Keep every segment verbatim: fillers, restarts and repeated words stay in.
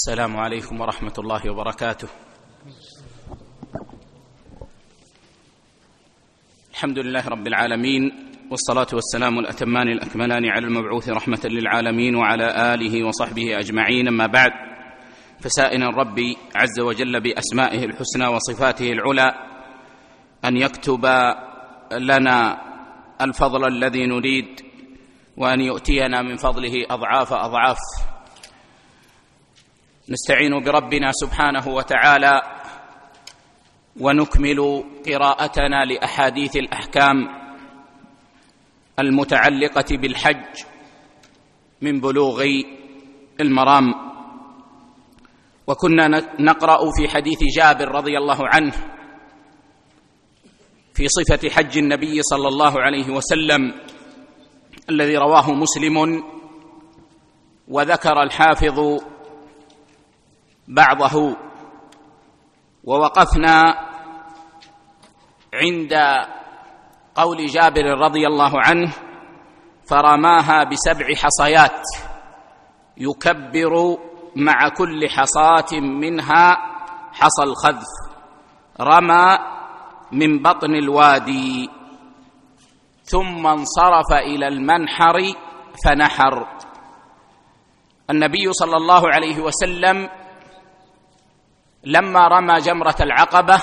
السلام عليكم ورحمة الله وبركاته. الحمد لله رب العالمين، والصلاة والسلام الأتمان الأكملان على المبعوث رحمة للعالمين وعلى آله وصحبه أجمعين. أما بعد، فسائل الرب عز وجل بأسمائه الحسنى وصفاته العلى أن يكتب لنا الفضل الذي نريد، وأن يؤتينا من فضله أضعاف أضعاف. نستعين بربنا سبحانه وتعالى ونكمل قراءتنا لأحاديث الأحكام المتعلقة بالحج من بلوغ المرام، وكنا نقرأ في حديث جابر رضي الله عنه في صفة حج النبي صلى الله عليه وسلم الذي رواه مسلم، وذكر الحافظ بعضه، ووقفنا عند قول جابر رضي الله عنه: فرماها بسبع حصيات يكبر مع كل حصاة منها حصى الخذف، رمى من بطن الوادي ثم انصرف إلى المنحر فنحر. النبي صلى الله عليه وسلم لما رمى جمرة العقبة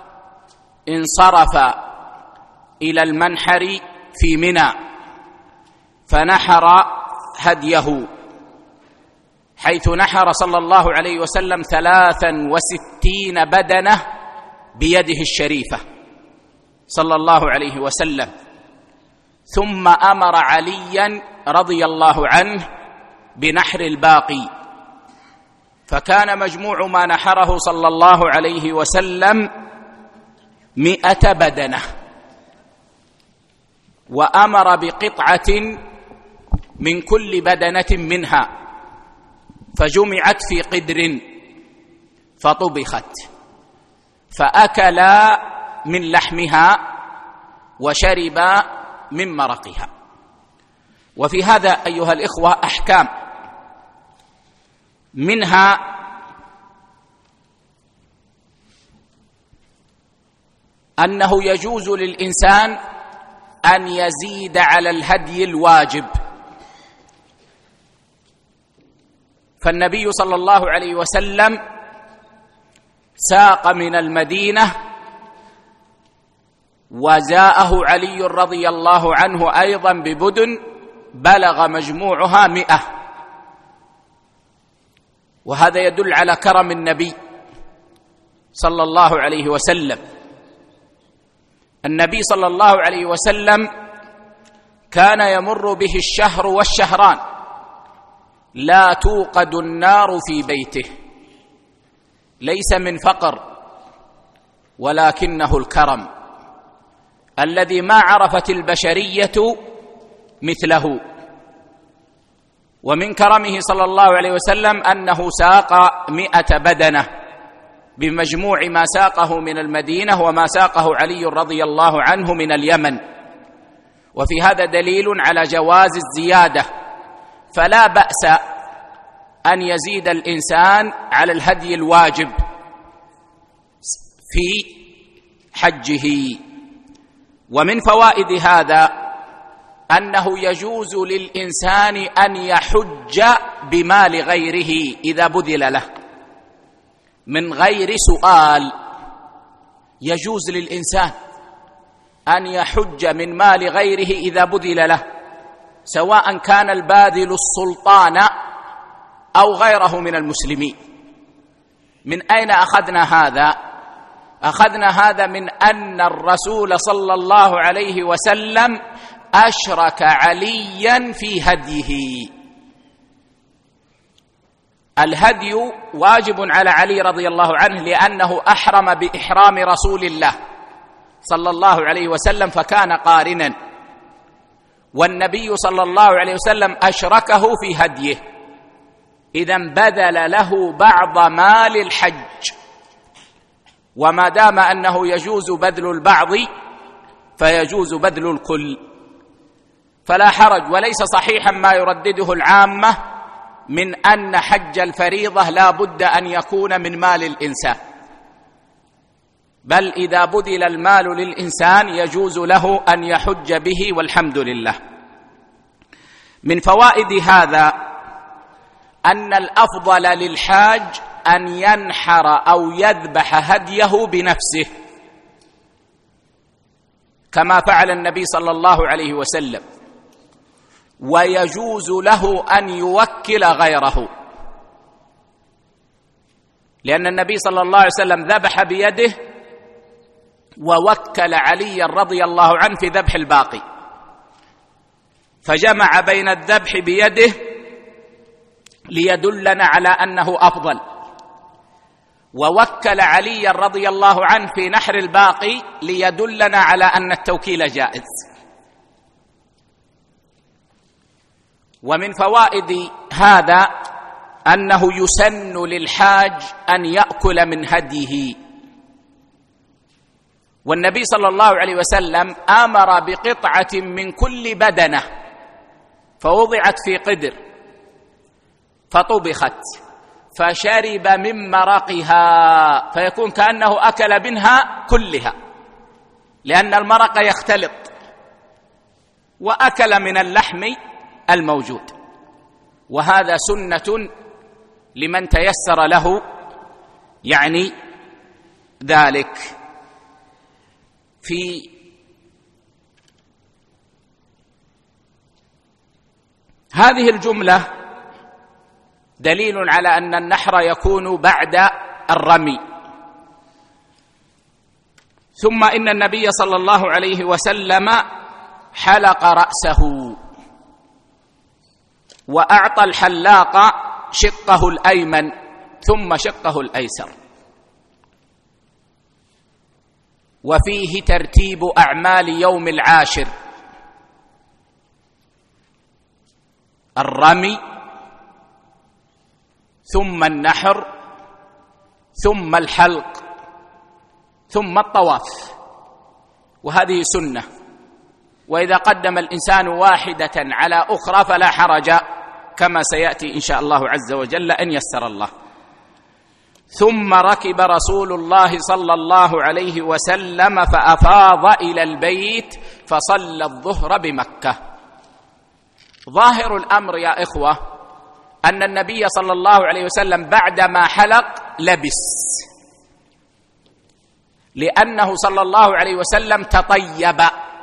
انصرف إلى المنحر في منى فنحر هديه، حيث نحر صلى الله عليه وسلم ثلاثا وستين بدنة بيده الشريفة صلى الله عليه وسلم، ثم أمر عليا رضي الله عنه بنحر الباقي، فكان مجموع ما نحره صلى الله عليه وسلم مئة بدنة، وأمر بقطعة من كل بدنة منها فجمعت في قدر فطبخت، فأكلا من لحمها وشربا من مرقها. وفي هذا أيها الإخوة أحكام، منها أنه يجوز للإنسان أن يزيد على الهدي الواجب، فالنبي صلى الله عليه وسلم ساق من المدينة وجاءه علي رضي الله عنه أيضا ببدن بلغ مجموعها مئة، وهذا يدل على كرم النبي صلى الله عليه وسلم. النبي صلى الله عليه وسلم كان يمر به الشهر والشهران لا توقد النار في بيته، ليس من فقر ولكنه الكرم الذي ما عرفت البشرية مثله. ومن كرمه صلى الله عليه وسلم أنه ساق مئة بدنة بمجموع ما ساقه من المدينة وما ساقه علي رضي الله عنه من اليمن، وفي هذا دليل على جواز الزيادة، فلا بأس أن يزيد الإنسان على الهدي الواجب في حجه. ومن فوائد هذا أنه يجوز للإنسان أن يحج بمال غيره إذا بذل له من غير سؤال، يجوز للإنسان أن يحج من مال غيره إذا بذل له، سواء كان الباذل السلطان أو غيره من المسلمين. من أين أخذنا هذا؟ أخذنا هذا من أن الرسول صلى الله عليه وسلم أشرك عليا في هديه. الهدي واجب على علي رضي الله عنه لأنه أحرم بإحرام رسول الله صلى الله عليه وسلم فكان قارنا، والنبي صلى الله عليه وسلم أشركه في هديه، إذن بذل له بعض مال الحج، وما دام أنه يجوز بذل البعض فيجوز بذل الكل، فلا حرج. وليس صحيحا ما يردده العامة من أن حج الفريضة لا بد أن يكون من مال الإنسان، بل إذا بذل المال للإنسان يجوز له أن يحج به والحمد لله. من فوائد هذا أن الأفضل للحاج أن ينحر أو يذبح هديه بنفسه كما فعل النبي صلى الله عليه وسلم، ويجوز له أن يوكل غيره، لأن النبي صلى الله عليه وسلم ذبح بيده ووكل عليا رضي الله عنه في ذبح الباقي، فجمع بين الذبح بيده ليدلنا على أنه أفضل، ووكل عليا رضي الله عنه في نحر الباقي ليدلنا على أن التوكيل جائز. ومن فوائد هذا أنه يسن للحاج أن يأكل من هديه، والنبي صلى الله عليه وسلم أمر بقطعة من كل بدنة فوضعت في قدر فطبخت فشرب من مرقها، فيكون كأنه أكل منها كلها، لأن المرق يختلط، وأكل من اللحم الموجود. وهذا سنة لمن تيسر له يعني ذلك. في هذه الجملة دليل على أن النحر يكون بعد الرمي. ثم إن النبي صلى الله عليه وسلم حلق رأسه وأعطى الحلاق شقه الأيمن ثم شقه الأيسر، وفيه ترتيب أعمال يوم العاشر: الرمي ثم النحر ثم الحلق ثم الطواف، وهذه سنة، وإذا قدم الإنسان واحدة على أخرى فلا حرج، كما سيأتي إن شاء الله عز وجل إن يسر الله. ثم ركب رسول الله صلى الله عليه وسلم فأفاض إلى البيت فصلى الظهر بمكة. ظاهر الأمر يا إخوة أن النبي صلى الله عليه وسلم بعدما حلق لبس، لأنه صلى الله عليه وسلم تطيب،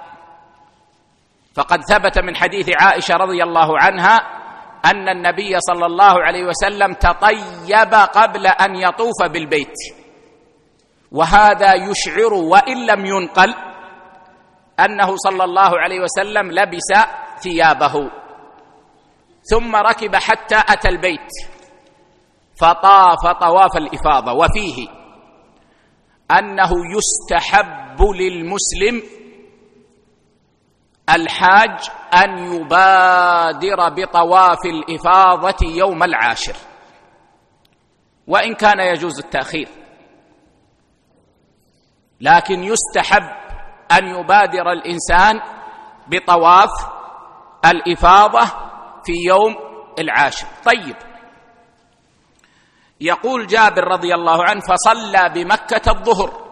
فقد ثبت من حديث عائشة رضي الله عنها أن النبي صلى الله عليه وسلم تطيب قبل أن يطوف بالبيت، وهذا يشعر وإن لم ينقل أنه صلى الله عليه وسلم لبس ثيابه. ثم ركب حتى أتى البيت فطاف طواف الإفاضة. وفيه أنه يستحب للمسلم الحاج أن يبادر بطواف الإفاضة يوم العاشر، وإن كان يجوز التأخير، لكن يستحب أن يبادر الإنسان بطواف الإفاضة في يوم العاشر. طيب، يقول جابر رضي الله عنه: فصلى بمكة الظهر.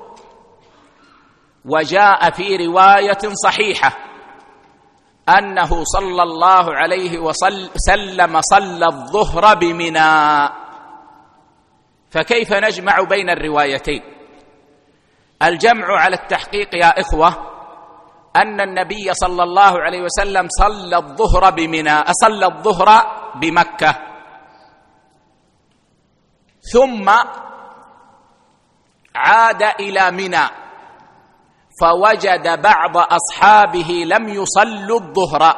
وجاء في رواية صحيحة أنه صلى الله عليه وسلم صلى الظهر بمنى. فكيف نجمع بين الروايتين؟ الجمع على التحقيق يا إخوة أن النبي صلى الله عليه وسلم صلى الظهر بمنى، صلى الظهر بمكة، ثم عاد إلى منى فوجد بعض أصحابه لم يصلوا الظهر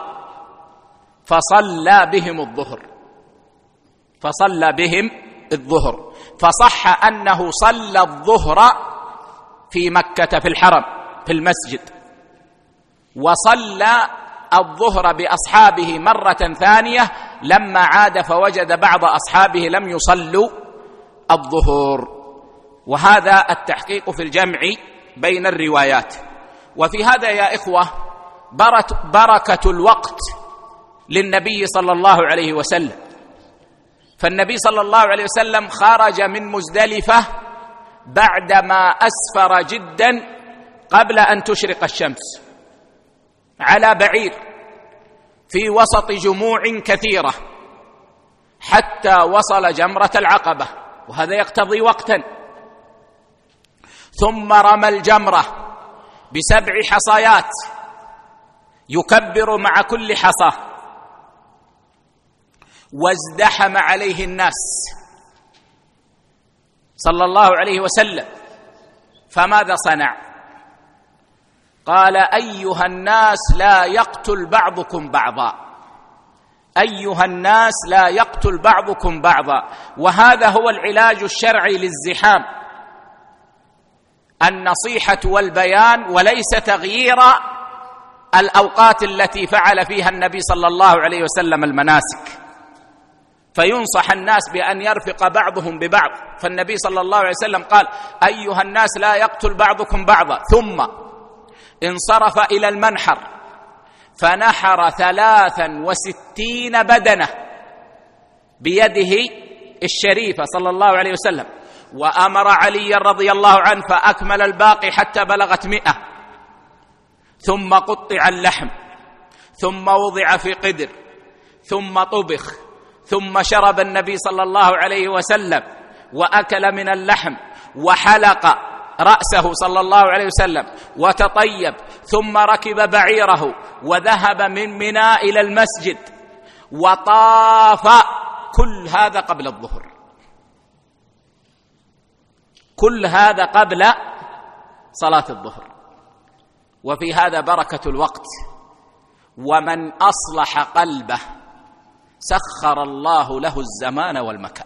فصلى بهم الظهر فصلى بهم الظهر فصح أنه صلى الظهر في مكة في الحرم في المسجد، وصلى الظهر بأصحابه مرة ثانية لما عاد فوجد بعض أصحابه لم يصلوا الظهر. وهذا التحقيق في الجمع بين الروايات. وفي هذا يا إخوة بركة الوقت للنبي صلى الله عليه وسلم، فالنبي صلى الله عليه وسلم خرج من مزدلفة بعدما أسفر جدا قبل أن تشرق الشمس على بعير في وسط جموع كثيرة حتى وصل جمرة العقبة، وهذا يقتضي وقتا. ثم رمى الجمرة بسبع حصيات يكبر مع كل حصى، وازدحم عليه الناس صلى الله عليه وسلم. فماذا صنع؟ قال: أيها الناس لا يقتل بعضكم بعضا، أيها الناس لا يقتل بعضكم بعضا. وهذا هو العلاج الشرعي للزحام، النصيحة والبيان، وليس تغيير الأوقات التي فعل فيها النبي صلى الله عليه وسلم المناسك، فينصح الناس بأن يرفق بعضهم ببعض. فالنبي صلى الله عليه وسلم قال: أيها الناس لا يقتل بعضكم بعضا، ثم انصرف إلى المنحر فنحر ثلاثا وستين بدنة بيده الشريفة صلى الله عليه وسلم، وأمر علي رضي الله عنه فأكمل الباقي حتى بلغت مئة. ثم قطع اللحم، ثم وضع في قدر، ثم طبخ، ثم شرب النبي صلى الله عليه وسلم وأكل من اللحم، وحلق رأسه صلى الله عليه وسلم وتطيب، ثم ركب بعيره وذهب من منى إلى المسجد وطاف. كل هذا قبل الظهر، كل هذا قبل صلاة الظهر. وفي هذا بركة الوقت. ومن أصلح قلبه سخر الله له الزمان والمكان.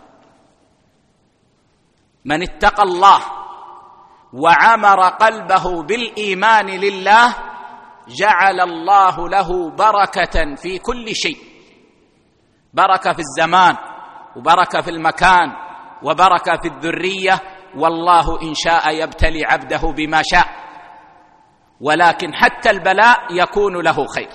من اتقى الله وعمر قلبه بالإيمان لله جعل الله له بركة في كل شيء، بركة في الزمان، وبركة في المكان، وبركة في الذرية. والله إن شاء يبتلي عبده بما شاء، ولكن حتى البلاء يكون له خير.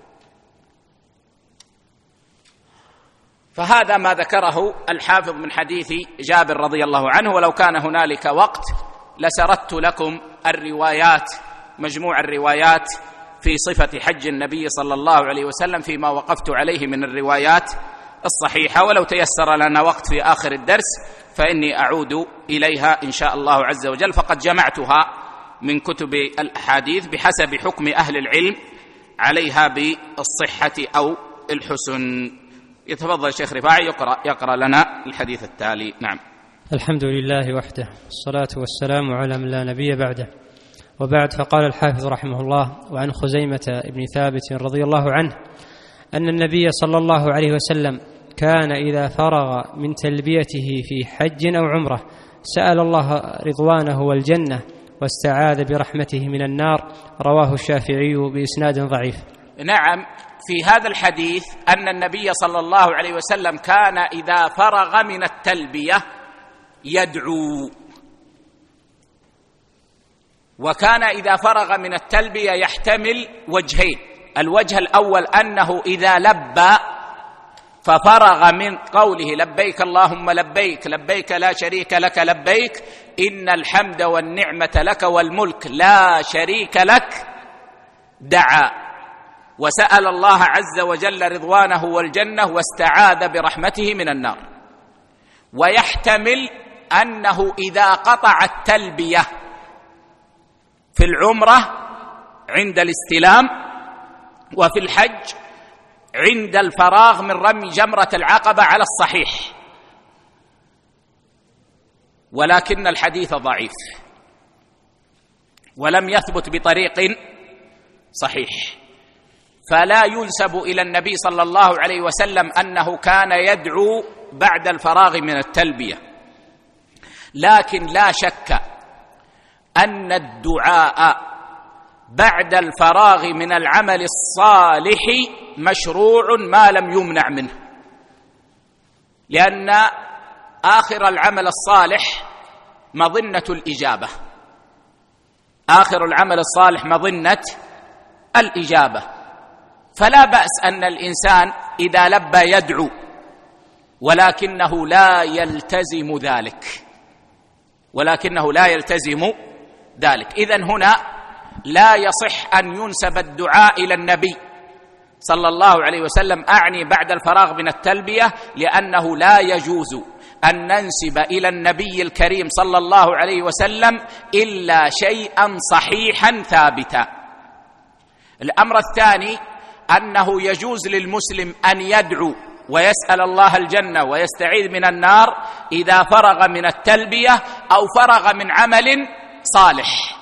فهذا ما ذكره الحافظ من حديث جابر رضي الله عنه. ولو كان هنالك وقت لسردت لكم الروايات، مجموع الروايات في صفة حج النبي صلى الله عليه وسلم فيما وقفت عليه من الروايات الصحيحة. ولو تيسر لنا وقت في آخر الدرس فإني أعود إليها إن شاء الله عز وجل، فقد جمعتها من كتب الأحاديث بحسب حكم أهل العلم عليها بالصحة أو الحسن. يتفضل الشيخ رفاعي يقرأ, يقرأ لنا الحديث التالي. نعم. الحمد لله وحده، والصلاة والسلام على من لا نبي بعده، وبعد. فقال الحافظ رحمه الله: وعن خزيمة بن ثابت رضي الله عنه أن النبي صلى الله عليه وسلم كان إذا فرغ من تلبيته في حج أو عمرة سأل الله رضوانه والجنة واستعاذ برحمته من النار. رواه الشافعي بإسناد ضعيف. نعم، في هذا الحديث أن النبي صلى الله عليه وسلم كان إذا فرغ من التلبية يدعو، وكان إذا فرغ من التلبية يحتمل وجهين. الوجه الأول أنه إذا لبى ففرغ من قوله لبيك اللهم لبيك لبيك لا شريك لك لبيك إن الحمد والنعمة لك والملك لا شريك لك، دعا وسأل الله عز وجل رضوانه والجنة واستعاذ برحمته من النار. ويحتمل أنه إذا قطع التلبية في العمرة عند الاستلام، وفي الحج عند الفراغ من رمي جمرة العقبة على الصحيح، ولكن الحديث ضعيف ولم يثبت بطريق صحيح، فلا ينسب إلى النبي صلى الله عليه وسلم أنه كان يدعو بعد الفراغ من التلبية. لكن لا شك أن الدعاء بعد الفراغ من العمل الصالح مشروع ما لم يمنع منه، لأن آخر العمل الصالح مظنة الإجابة، آخر العمل الصالح مظنة الإجابة. فلا بأس أن الإنسان إذا لبى يدعو، ولكنه لا يلتزم ذلك ولكنه لا يلتزم ذلك إذن هنا لا يصح أن ينسب الدعاء إلى النبي صلى الله عليه وسلم، أعني بعد الفراغ من التلبية، لأنه لا يجوز أن ننسب إلى النبي الكريم صلى الله عليه وسلم إلا شيئا صحيحا ثابتا. الأمر الثاني أنه يجوز للمسلم أن يدعو ويسأل الله الجنة ويستعيذ من النار إذا فرغ من التلبية أو فرغ من عمل صالح.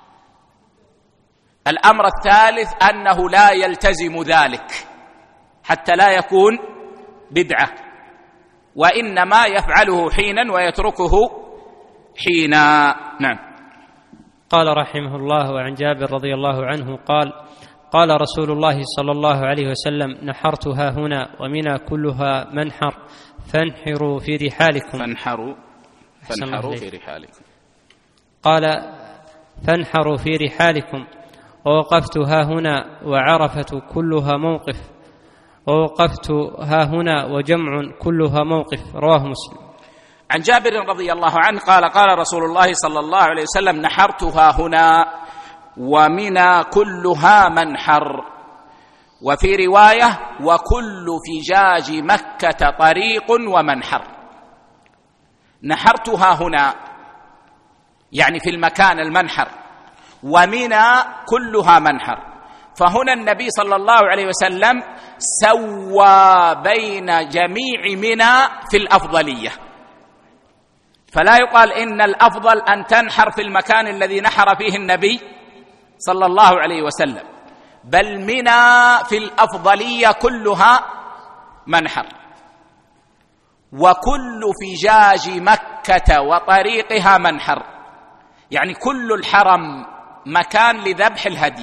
الأمر الثالث أنه لا يلتزم ذلك حتى لا يكون بدعة، وإنما يفعله حينا ويتركه حينا. نعم. قال رحمه الله: وعن جابر رضي الله عنه قال: قال رسول الله صلى الله عليه وسلم: نحرتها هنا ومنى كلها منحر فانحروا في رحالكم. فانحروا فانحروا في رحالكم. قال: فانحروا في رحالكم. ووقفت ها هنا وعرفة كلها موقف، ووقفت ها هنا وجمع كلها موقف. رواه مسلم. عن جابر رضي الله عنه قال: قال رسول الله صلى الله عليه وسلم: نحرتها هنا ومنى كلها منحر. وفي رواية: وكل فجاج مكة طريق ومنحر. نحرتها هنا يعني في المكان المنحر، ومنى كلها منحر. فهنا النبي صلى الله عليه وسلم سوى بين جميع منى في الأفضلية، فلا يقال إن الأفضل أن تنحر في المكان الذي نحر فيه النبي صلى الله عليه وسلم، بل منى في الأفضلية كلها منحر. وكل فجاج مكة وطريقها منحر، يعني كل الحرم مكان لذبح الهدي،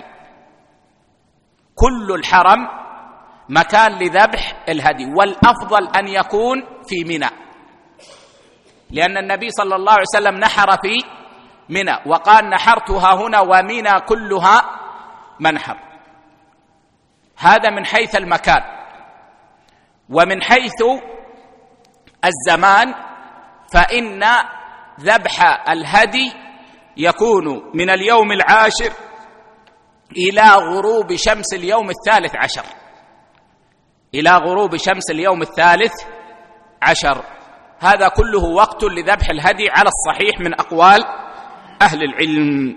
كل الحرم مكان لذبح الهدي، والأفضل أن يكون في منى، لأن النبي صلى الله عليه وسلم نحر في منى وقال: نحرتها هنا ومنى كلها منحر. هذا من حيث المكان. ومن حيث الزمان فإن ذبح الهدي يكون من اليوم العاشر إلى غروب شمس اليوم الثالث عشر، إلى غروب شمس اليوم الثالث عشر. هذا كله وقت لذبح الهدي على الصحيح من أقوال أهل العلم.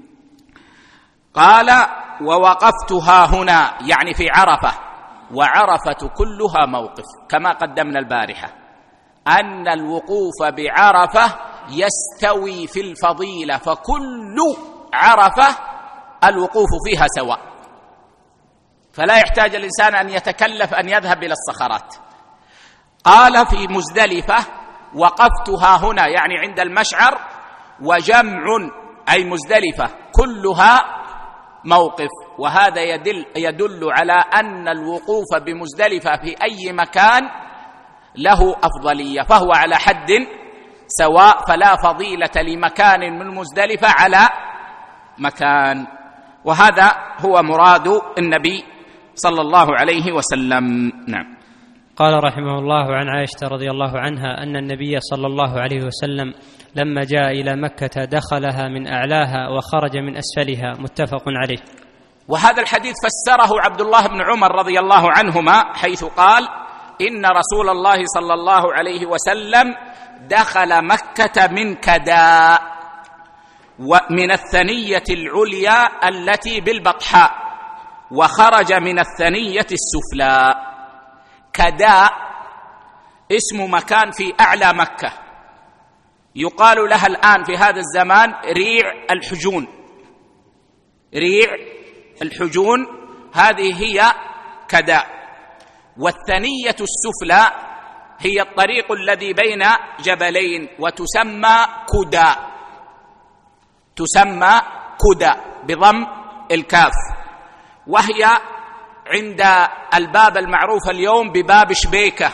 قال: ووقفتها هنا يعني في عرفة، وعرفة كلها موقف، كما قدمنا البارحة أن الوقوف بعرفة يستوي في الفضيلة، فكل عرفة الوقوف فيها سواء، فلا يحتاج الإنسان أن يتكلف أن يذهب إلى الصخرات. قال: في مزدلفة وقفتها هنا يعني عند المشعر، وجمع أي مزدلفة كلها موقف. وهذا يدل, يدل على أن الوقوف بمزدلفة في أي مكان له أفضلية، فهو على حد سواء، فلا فضيلة لمكان من مزدلفة على مكان. وهذا هو مراد النبي صلى الله عليه وسلم. نعم. قال رحمه الله: عن عائشة رضي الله عنها أن النبي صلى الله عليه وسلم لما جاء إلى مكة دخلها من أعلاها وخرج من أسفلها. متفق عليه. وهذا الحديث فسره عبد الله بن عمر رضي الله عنهما حيث قال: إن رسول الله صلى الله عليه وسلم دخل مكة من كداء، ومن الثنية العليا التي بالبطحاء، وخرج من الثنية السفلى. كداء اسم مكان في أعلى مكة، يقال لها الآن في هذا الزمان ريع الحجون. ريع الحجون هذه هي كداء. والثنية السفلى هي الطريق الذي بين جبلين، وتسمى كدا، تسمى كدا بضم الكاف، وهي عند الباب المعروف اليوم بباب شبيكة،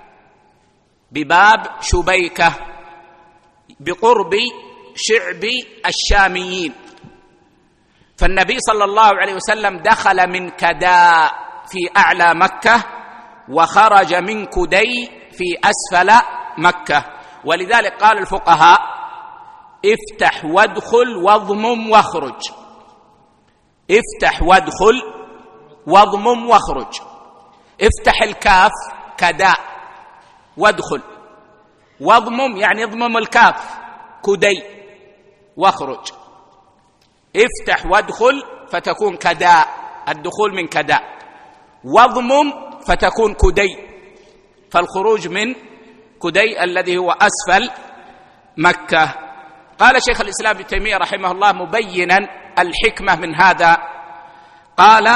بباب شبيكة بقرب شعب الشاميين. فالنبي صلى الله عليه وسلم دخل من كداء في أعلى مكة، وخرج من كدي في في أسفل مكة. ولذلك قال الفقهاء: افتح وادخل واضمم واخرج. افتح وادخل واضمم واخرج. افتح الكاف كداء وادخل، واضمم يعني اضمم الكاف كدي واخرج. افتح وادخل فتكون كداء، الدخول من كداء، واضمم فتكون كدي، فالخروج من كدي الذي هو أسفل مكة. قال شيخ الإسلام ابن تيمية رحمه الله مبينا الحكمة من هذا، قال: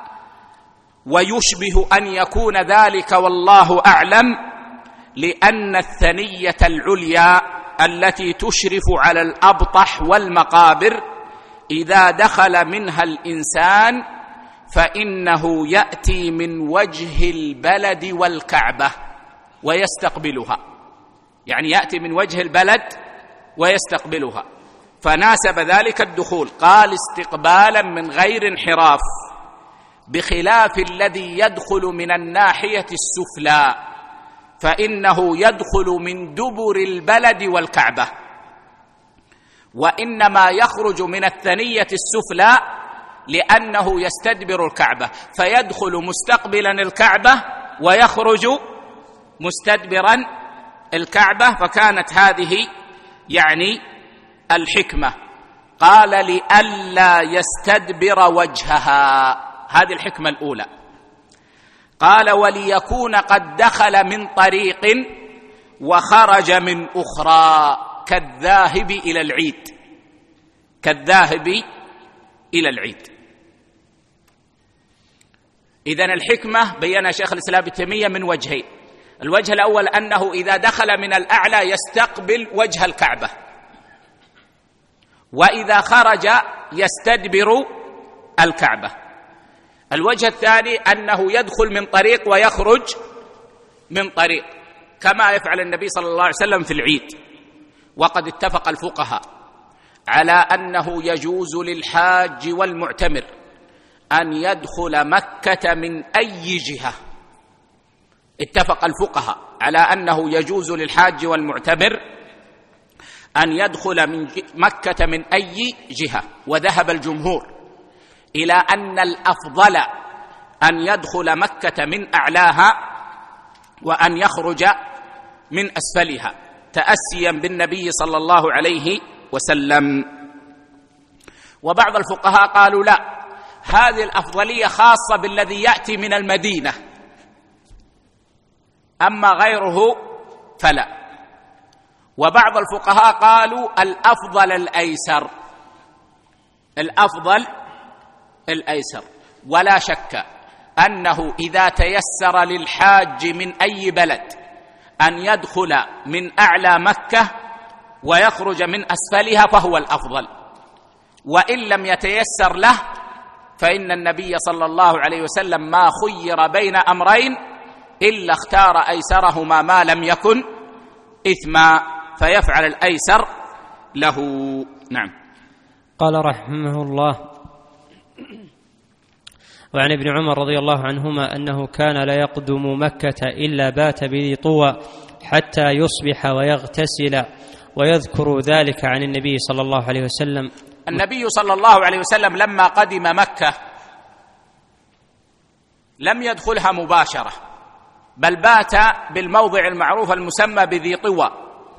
ويشبه أن يكون ذلك والله أعلم لأن الثنية العليا التي تشرف على الأبطح والمقابر إذا دخل منها الإنسان فإنه يأتي من وجه البلد والكعبة ويستقبلها، يعني يأتي من وجه البلد ويستقبلها، فناسب ذلك الدخول. قال: استقبالا من غير انحراف، بخلاف الذي يدخل من الناحية السفلى فإنه يدخل من دبر البلد والكعبة، وإنما يخرج من الثنية السفلى لأنه يستدبر الكعبة، فيدخل مستقبلا الكعبة ويخرج مستدبرا الكعبة، فكانت هذه يعني الحكمة. قال: لئلا يستدبر وجهها، هذه الحكمة الأولى. قال: وليكون قد دخل من طريق وخرج من أخرى كالذاهب إلى العيد، كالذاهب إلى العيد. إذن الحكمة بيّنها شيخ الإسلام ابن تيمية من وجهين: الوجه الأول أنه إذا دخل من الأعلى يستقبل وجه الكعبة، وإذا خرج يستدبر الكعبة. الوجه الثاني أنه يدخل من طريق ويخرج من طريق، كما يفعل النبي صلى الله عليه وسلم في العيد. وقد اتفق الفقهاء على أنه يجوز للحاج والمعتمر أن يدخل مكة من أي جهة. اتفق الفقهاء على أنه يجوز للحاج والمعتمر أن يدخل من مكة من أي جهة، وذهب الجمهور إلى أن الأفضل أن يدخل مكة من أعلاها وأن يخرج من أسفلها، تأسيا بالنبي صلى الله عليه وسلم. وبعض الفقهاء قالوا لا، هذه الأفضلية خاصة بالذي يأتي من المدينة، أما غيره فلا. وبعض الفقهاء قالوا الأفضل الأيسر، الأفضل الأيسر. ولا شك أنه إذا تيسر للحاج من أي بلد أن يدخل من أعلى مكة ويخرج من أسفلها فهو الأفضل، وإن لم يتيسر له فإن النبي صلى الله عليه وسلم ما خير بين أمرين إلا اختار أيسرهما ما لم يكن إثما، فيفعل الأيسر له. نعم. قال رحمه الله: وعن ابن عمر رضي الله عنهما أنه كان لا يقدم مكة إلا بات بذي طوى حتى يصبح ويغتسل، ويذكر ذلك عن النبي صلى الله عليه وسلم. النبي صلى الله عليه وسلم لما قدم مكة لم يدخلها مباشرة، بل بات بالموضع المعروف المسمى بذي طوى،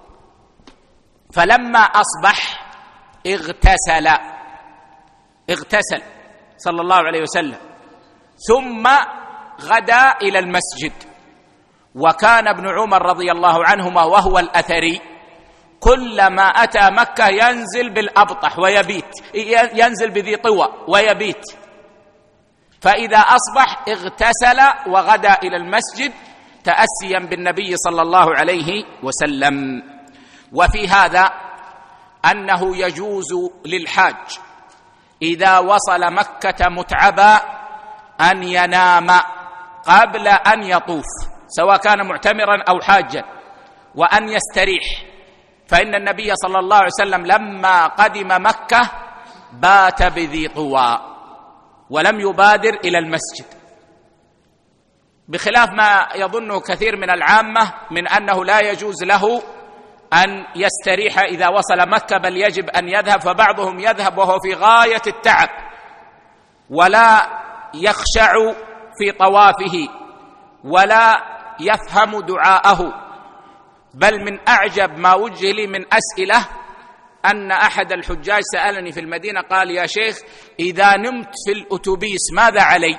فلما أصبح اغتسل اغتسل صلى الله عليه وسلم، ثم غدا إلى المسجد. وكان ابن عمر رضي الله عنهما وهو الأثري كلما أتى مكة ينزل بالأبطح ويبيت، ينزل بذي طوى ويبيت، فإذا أصبح اغتسل وغدا إلى المسجد تأسيا بالنبي صلى الله عليه وسلم. وفي هذا أنه يجوز للحاج إذا وصل مكة متعبا أن ينام قبل أن يطوف، سواء كان معتمرا أو حاجا، وأن يستريح، فإن النبي صلى الله عليه وسلم لما قدم مكة بات بذي طوى ولم يبادر إلى المسجد، بخلاف ما يظنه كثير من العامة من أنه لا يجوز له أن يستريح إذا وصل مكة، بل يجب أن يذهب، فبعضهم يذهب وهو في غاية التعب ولا يخشع في طوافه ولا يفهم دعاءه. بل من أعجب ما وجه لي من أسئلة أن أحد الحجاج سألني في المدينة قال: يا شيخ، إذا نمت في الأتوبيس ماذا علي؟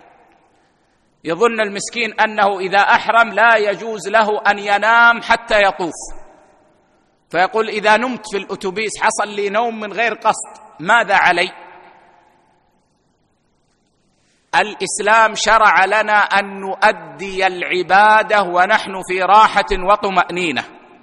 يظن المسكين أنه إذا أحرم لا يجوز له أن ينام حتى يطوف، فيقول: إذا نمت في الأتوبيس حصل لي نوم من غير قصد ماذا علي؟ الإسلام شرع لنا أن نؤدي العبادة ونحن في راحة وطمأنينة،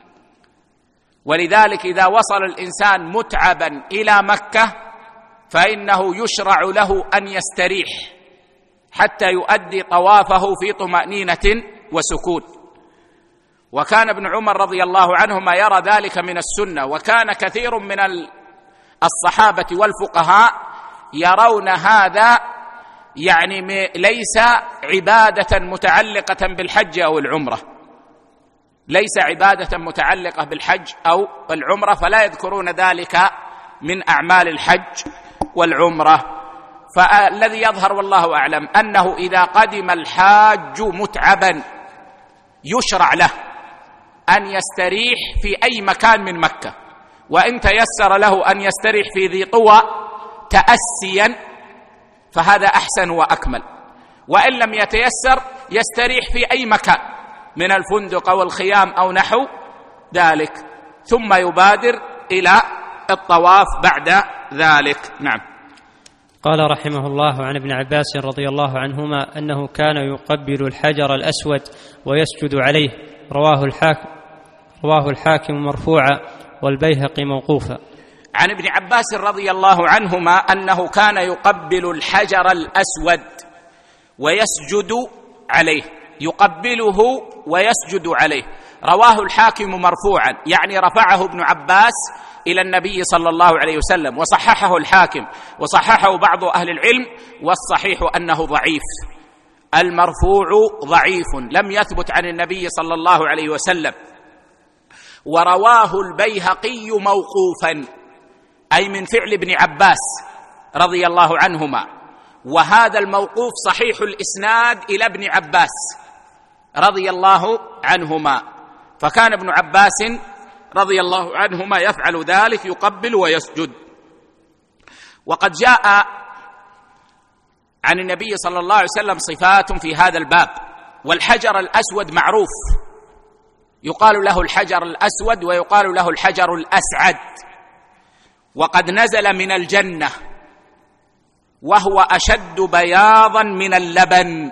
ولذلك إذا وصل الإنسان متعبا إلى مكة فإنه يشرع له أن يستريح حتى يؤدي طوافه في طمأنينة وسكون. وكان ابن عمر رضي الله عنهما يرى ذلك من السنة، وكان كثير من الصحابة والفقهاء يرون هذا يعني ليس عبادة متعلقة بالحج أو العمرة، ليس عبادة متعلقة بالحج أو العمرة، فلا يذكرون ذلك من أعمال الحج والعمرة. فالذي يظهر والله أعلم أنه إذا قدم الحاج متعبا يشرع له أن يستريح في أي مكان من مكة، وإن تيسر له أن يستريح في ذي طوى تأسيا فهذا أحسن وأكمل، وإن لم يتيسر يستريح في أي مكان من الفندق أو الخيام أو نحو ذلك، ثم يبادر إلى الطواف بعد ذلك. نعم. قال رحمه الله: عن ابن عباس رضي الله عنهما أنه كان يقبل الحجر الأسود ويسجد عليه، رواه الحاكم رواه الحاكم مرفوعا والبيهقي موقوفا. عن ابن عباس رضي الله عنهما أنه كان يقبل الحجر الأسود ويسجد عليه، يقبله ويسجد عليه، رواه الحاكم مرفوعا، يعني رفعه ابن عباس إلى النبي صلى الله عليه وسلم، وصححه الحاكم وصححه بعض أهل العلم، والصحيح أنه ضعيف. المرفوع ضعيف لم يثبت عن النبي صلى الله عليه وسلم. ورواه البيهقي موقوفا، أي من فعل ابن عباس رضي الله عنهما، وهذا الموقوف صحيح الإسناد إلى ابن عباس رضي الله عنهما. فكان ابن عباس رضي الله عنهما يفعل ذلك، يقبل ويسجد. وقد جاء عن النبي صلى الله عليه وسلم صفات في هذا الباب. والحجر الأسود معروف، يقال له الحجر الأسود ويقال له الحجر الأسعد، وقد نزل من الجنة وهو أشد بياضا من اللبن،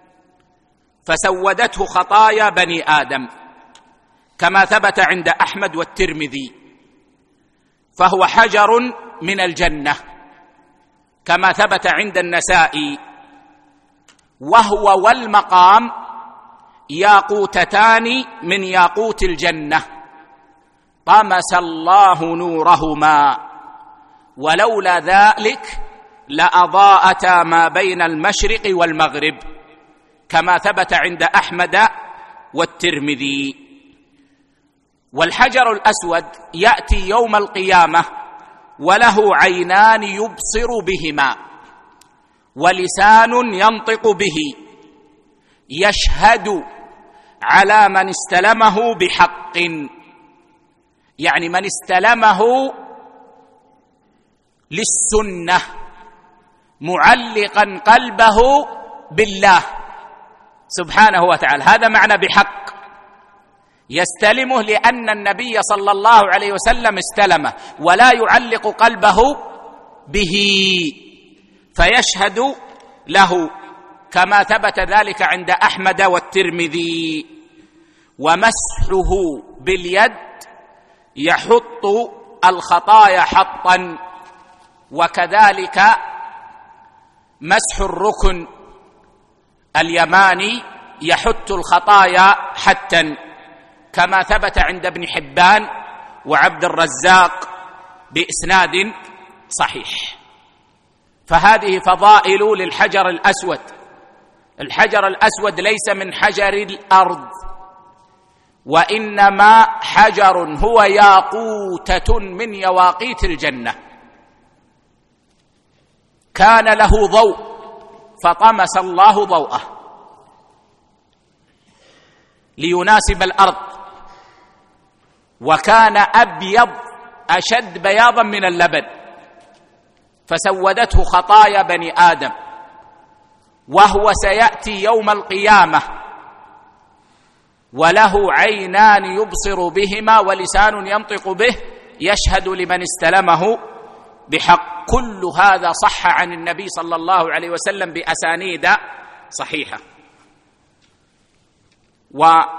فسودته خطايا بني آدم، كما ثبت عند أحمد والترمذي، فهو حجر من الجنة كما ثبت عند النسائي. وهو والمقام ياقوتتان من ياقوت الجنة، طمس الله نورهما، ولولا ذلك لأضاءتا ما بين المشرق والمغرب، كما ثبت عند أحمد والترمذي. والحجر الأسود يأتي يوم القيامة وله عينان يبصر بهما، ولسان ينطق به، يشهد على من استلمه بحق، يعني من استلمه للسنة معلقا قلبه بالله سبحانه وتعالى، هذا معنى بحق، يستلمه لأن النبي صلى الله عليه وسلم استلمه، ولا يعلق قلبه به، فيشهد له، كما ثبت ذلك عند أحمد والترمذي. ومسحه باليد يحط الخطايا حطا، وكذلك مسح الركن اليماني يحط الخطايا حتا، كما ثبت عند ابن حبان وعبد الرزاق بإسناد صحيح. فهذه فضائل للحجر الأسود، الحجر الأسود ليس من حجر الأرض، وإنما حجر هو ياقوتة من يواقيت الجنة، كان له ضوء فطمس الله ضوءه ليناسب الأرض، وكان أبيض أشد بياضا من اللبن، فسودته خطايا بني آدم، وهو سيأتي يوم القيامة وله عينان يبصر بهما ولسان ينطق به يشهد لمن استلمه بحق. كل هذا صح عن النبي صلى الله عليه وسلم بأسانيد صحيحة. وهذا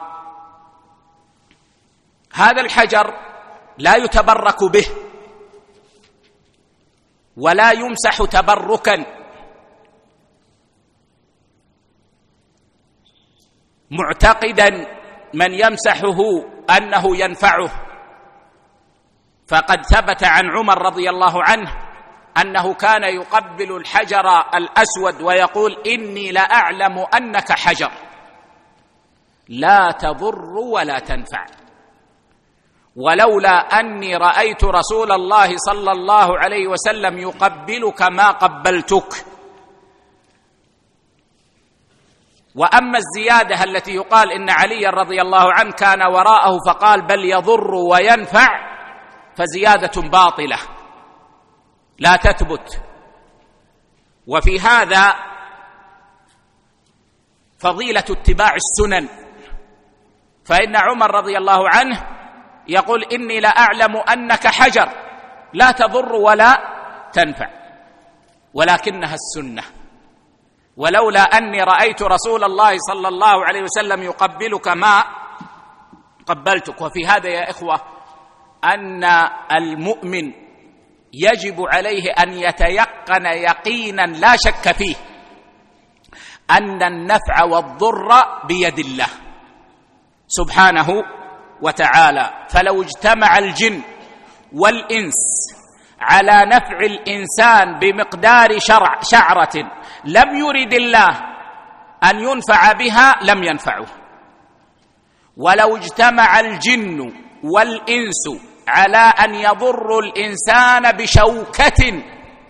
الحجر لا يتبرك به ولا يمسح تبركا، معتقدا من يمسحه أنه ينفعه، فقد ثبت عن عمر رضي الله عنه أنه كان يقبل الحجر الأسود ويقول: إني لأعلم أنك حجر لا تضر ولا تنفع، ولولا أني رأيت رسول الله صلى الله عليه وسلم يقبلك ما قبلتك. وأما الزيادة التي يقال إن علي رضي الله عنه كان وراءه فقال بل يضر وينفع، فزيادة باطلة لا تثبت. وفي هذا فضيلة اتباع السنن، فإن عمر رضي الله عنه يقول: إني لأعلم أنك حجر لا تضر ولا تنفع، ولكنها السنة، ولولا أني رأيت رسول الله صلى الله عليه وسلم يقبلك ما قبلتك. وفي هذا يا إخوة أن المؤمن يجب عليه أن يتيقن يقينا لا شك فيه أن النفع والضر بيد الله سبحانه وتعالى، فلو اجتمع الجن والإنس على نفع الإنسان بمقدار شرع شعرة لم يرد الله أن ينفع بها لم ينفعه، ولو اجتمع الجن والإنس على أن يضروا الإنسان بشوكة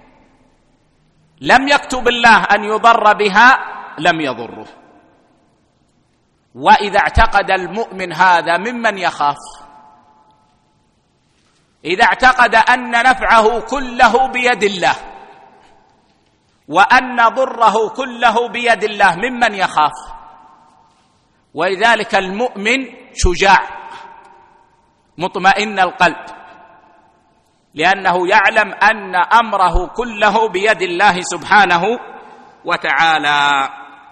لم يكتب الله أن يضر بها لم يضره. وإذا اعتقد المؤمن هذا ممن يخاف؟ إذا اعتقد أن نفعه كله بيد الله وأن ضره كله بيد الله ممن يخاف؟ ولذلك المؤمن شجاع مطمئن القلب، لأنه يعلم أن أمره كله بيد الله سبحانه وتعالى.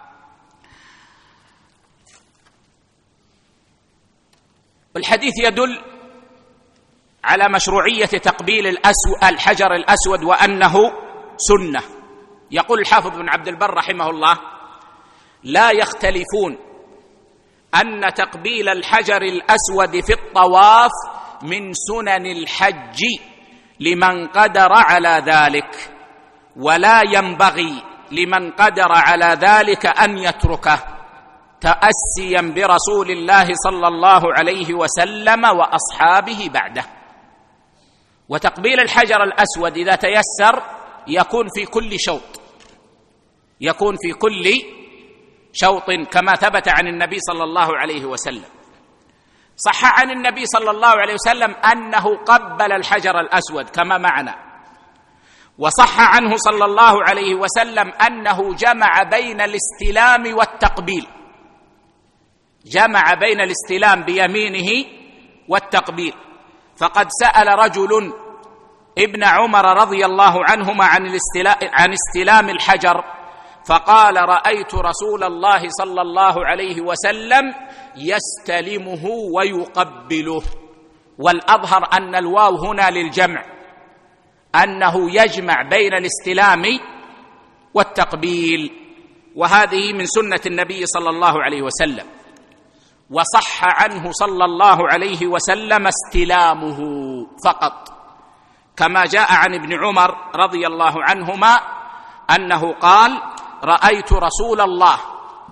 الحديث يدل على مشروعية تقبيل الأسو... الحجر الأسود وأنه سنة. يقول الحافظ بن عبد البر رحمه الله: لا يختلفون أن تقبيل الحجر الأسود في الطواف من سنن الحج لمن قدر على ذلك، ولا ينبغي لمن قدر على ذلك أن يتركه تأسيا برسول الله صلى الله عليه وسلم وأصحابه بعده. وتقبيل الحجر الأسود إذا تيسر يكون في كل شوط، يكون في كل شوط كما ثبت عن النبي صلى الله عليه وسلم. صح عن النبي صلى الله عليه وسلم أنه قبل الحجر الأسود كما معنا، وصح عنه صلى الله عليه وسلم أنه جمع بين الاستلام والتقبيل، جمع بين الاستلام بيمينه والتقبيل. فقد سأل رجل ابن عمر رضي الله عنهما عن الاستلام عن استلام الحجر، فقال: رأيت رسول الله صلى الله عليه وسلم يستلمه ويقبله. والأظهر أن الواو هنا للجمع، أنه يجمع بين الاستلام والتقبيل، وهذه من سنة النبي صلى الله عليه وسلم. وصح عنه صلى الله عليه وسلم استلامه فقط، كما جاء عن ابن عمر رضي الله عنهما أنه قال: رأيت رسول الله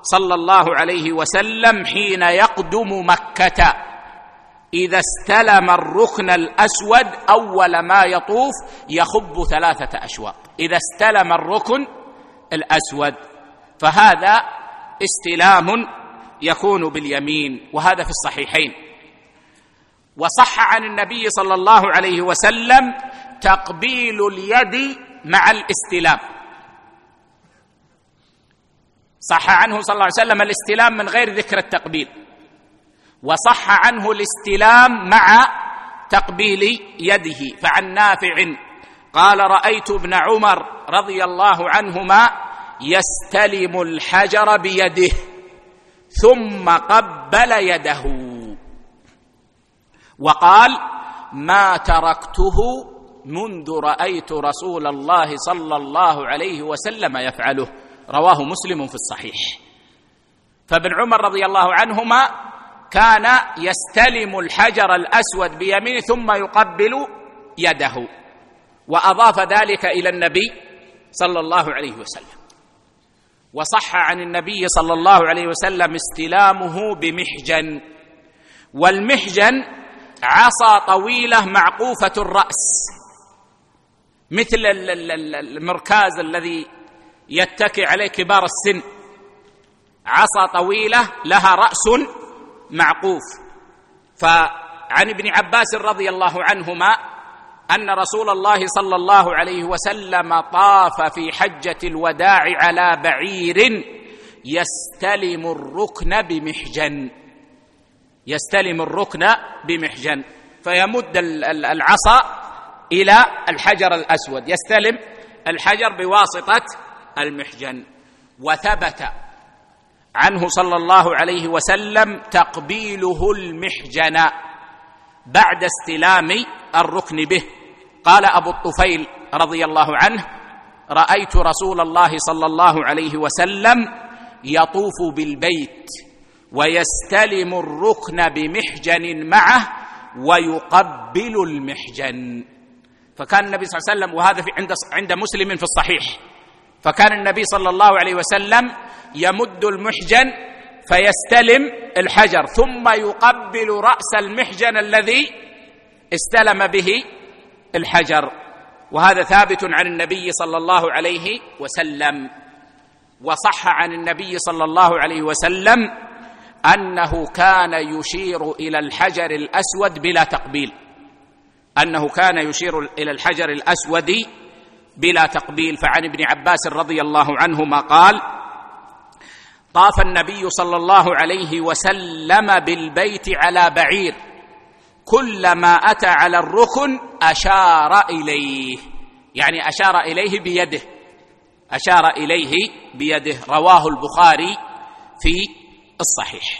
صلى الله عليه وسلم حين يقدم مكة إذا استلم الركن الأسود أول ما يطوف يخب ثلاثة أشواط، إذا استلم الركن الأسود، فهذا استلام يكون باليمين، وهذا في الصحيحين. وصح عن النبي صلى الله عليه وسلم تقبيل اليد مع الاستلام، صح عنه صلى الله عليه وسلم الاستلام من غير ذكر التقبيل، وصح عنه الاستلام مع تقبيل يده. فعن نافع قال رأيت ابن عمر رضي الله عنهما يستلم الحجر بيده ثم قبل يده، وقال ما تركته منذ رأيت رسول الله صلى الله عليه وسلم يفعله، رواه مسلم في الصحيح. فابن عمر رضي الله عنهما كان يستلم الحجر الأسود بيمينه ثم يقبل يده، وأضاف ذلك إلى النبي صلى الله عليه وسلم. وصح عن النبي صلى الله عليه وسلم استلامه بمحجن، والمحجن عصا طويلة معقوفة الرأس مثل المركاز الذي يتكئ عليه كبار السن، عصا طويلة لها رأس معقوف. فعن ابن عباس رضي الله عنهما أن رسول الله صلى الله عليه وسلم طاف في حجة الوداع على بعير يستلم الركن بمحجن، يستلم الركن بمحجن، فيمد العصا إلى الحجر الأسود، يستلم الحجر بواسطة المحجن. وثبت عنه صلى الله عليه وسلم تقبيله المحجن بعد استلام الركن به. قال أبو الطفيل رضي الله عنه رأيت رسول الله صلى الله عليه وسلم يطوف بالبيت ويستلم الركن بمحجن معه ويقبل المحجن. فكان النبي صلى الله عليه وسلم، وهذا في عند عند مسلم في الصحيح، فكان النبي صلى الله عليه وسلم يمد المحجن فيستلم الحجر ثم يقبل رأس المحجن الذي استلم به الحجر، وهذا ثابت عن النبي صلى الله عليه وسلم. وصح عن النبي صلى الله عليه وسلم أنه كان يشير إلى الحجر الأسود بلا تقبيل، أنه كان يشير إلى الحجر الأسود بلا تقبيل. فعن ابن عباس رضي الله عنهما قال طاف النبي صلى الله عليه وسلم بالبيت على بعير كلما أتى على الركن أشار إليه، يعني أشار إليه بيده، أشار إليه بيده، رواه البخاري في الصحيح.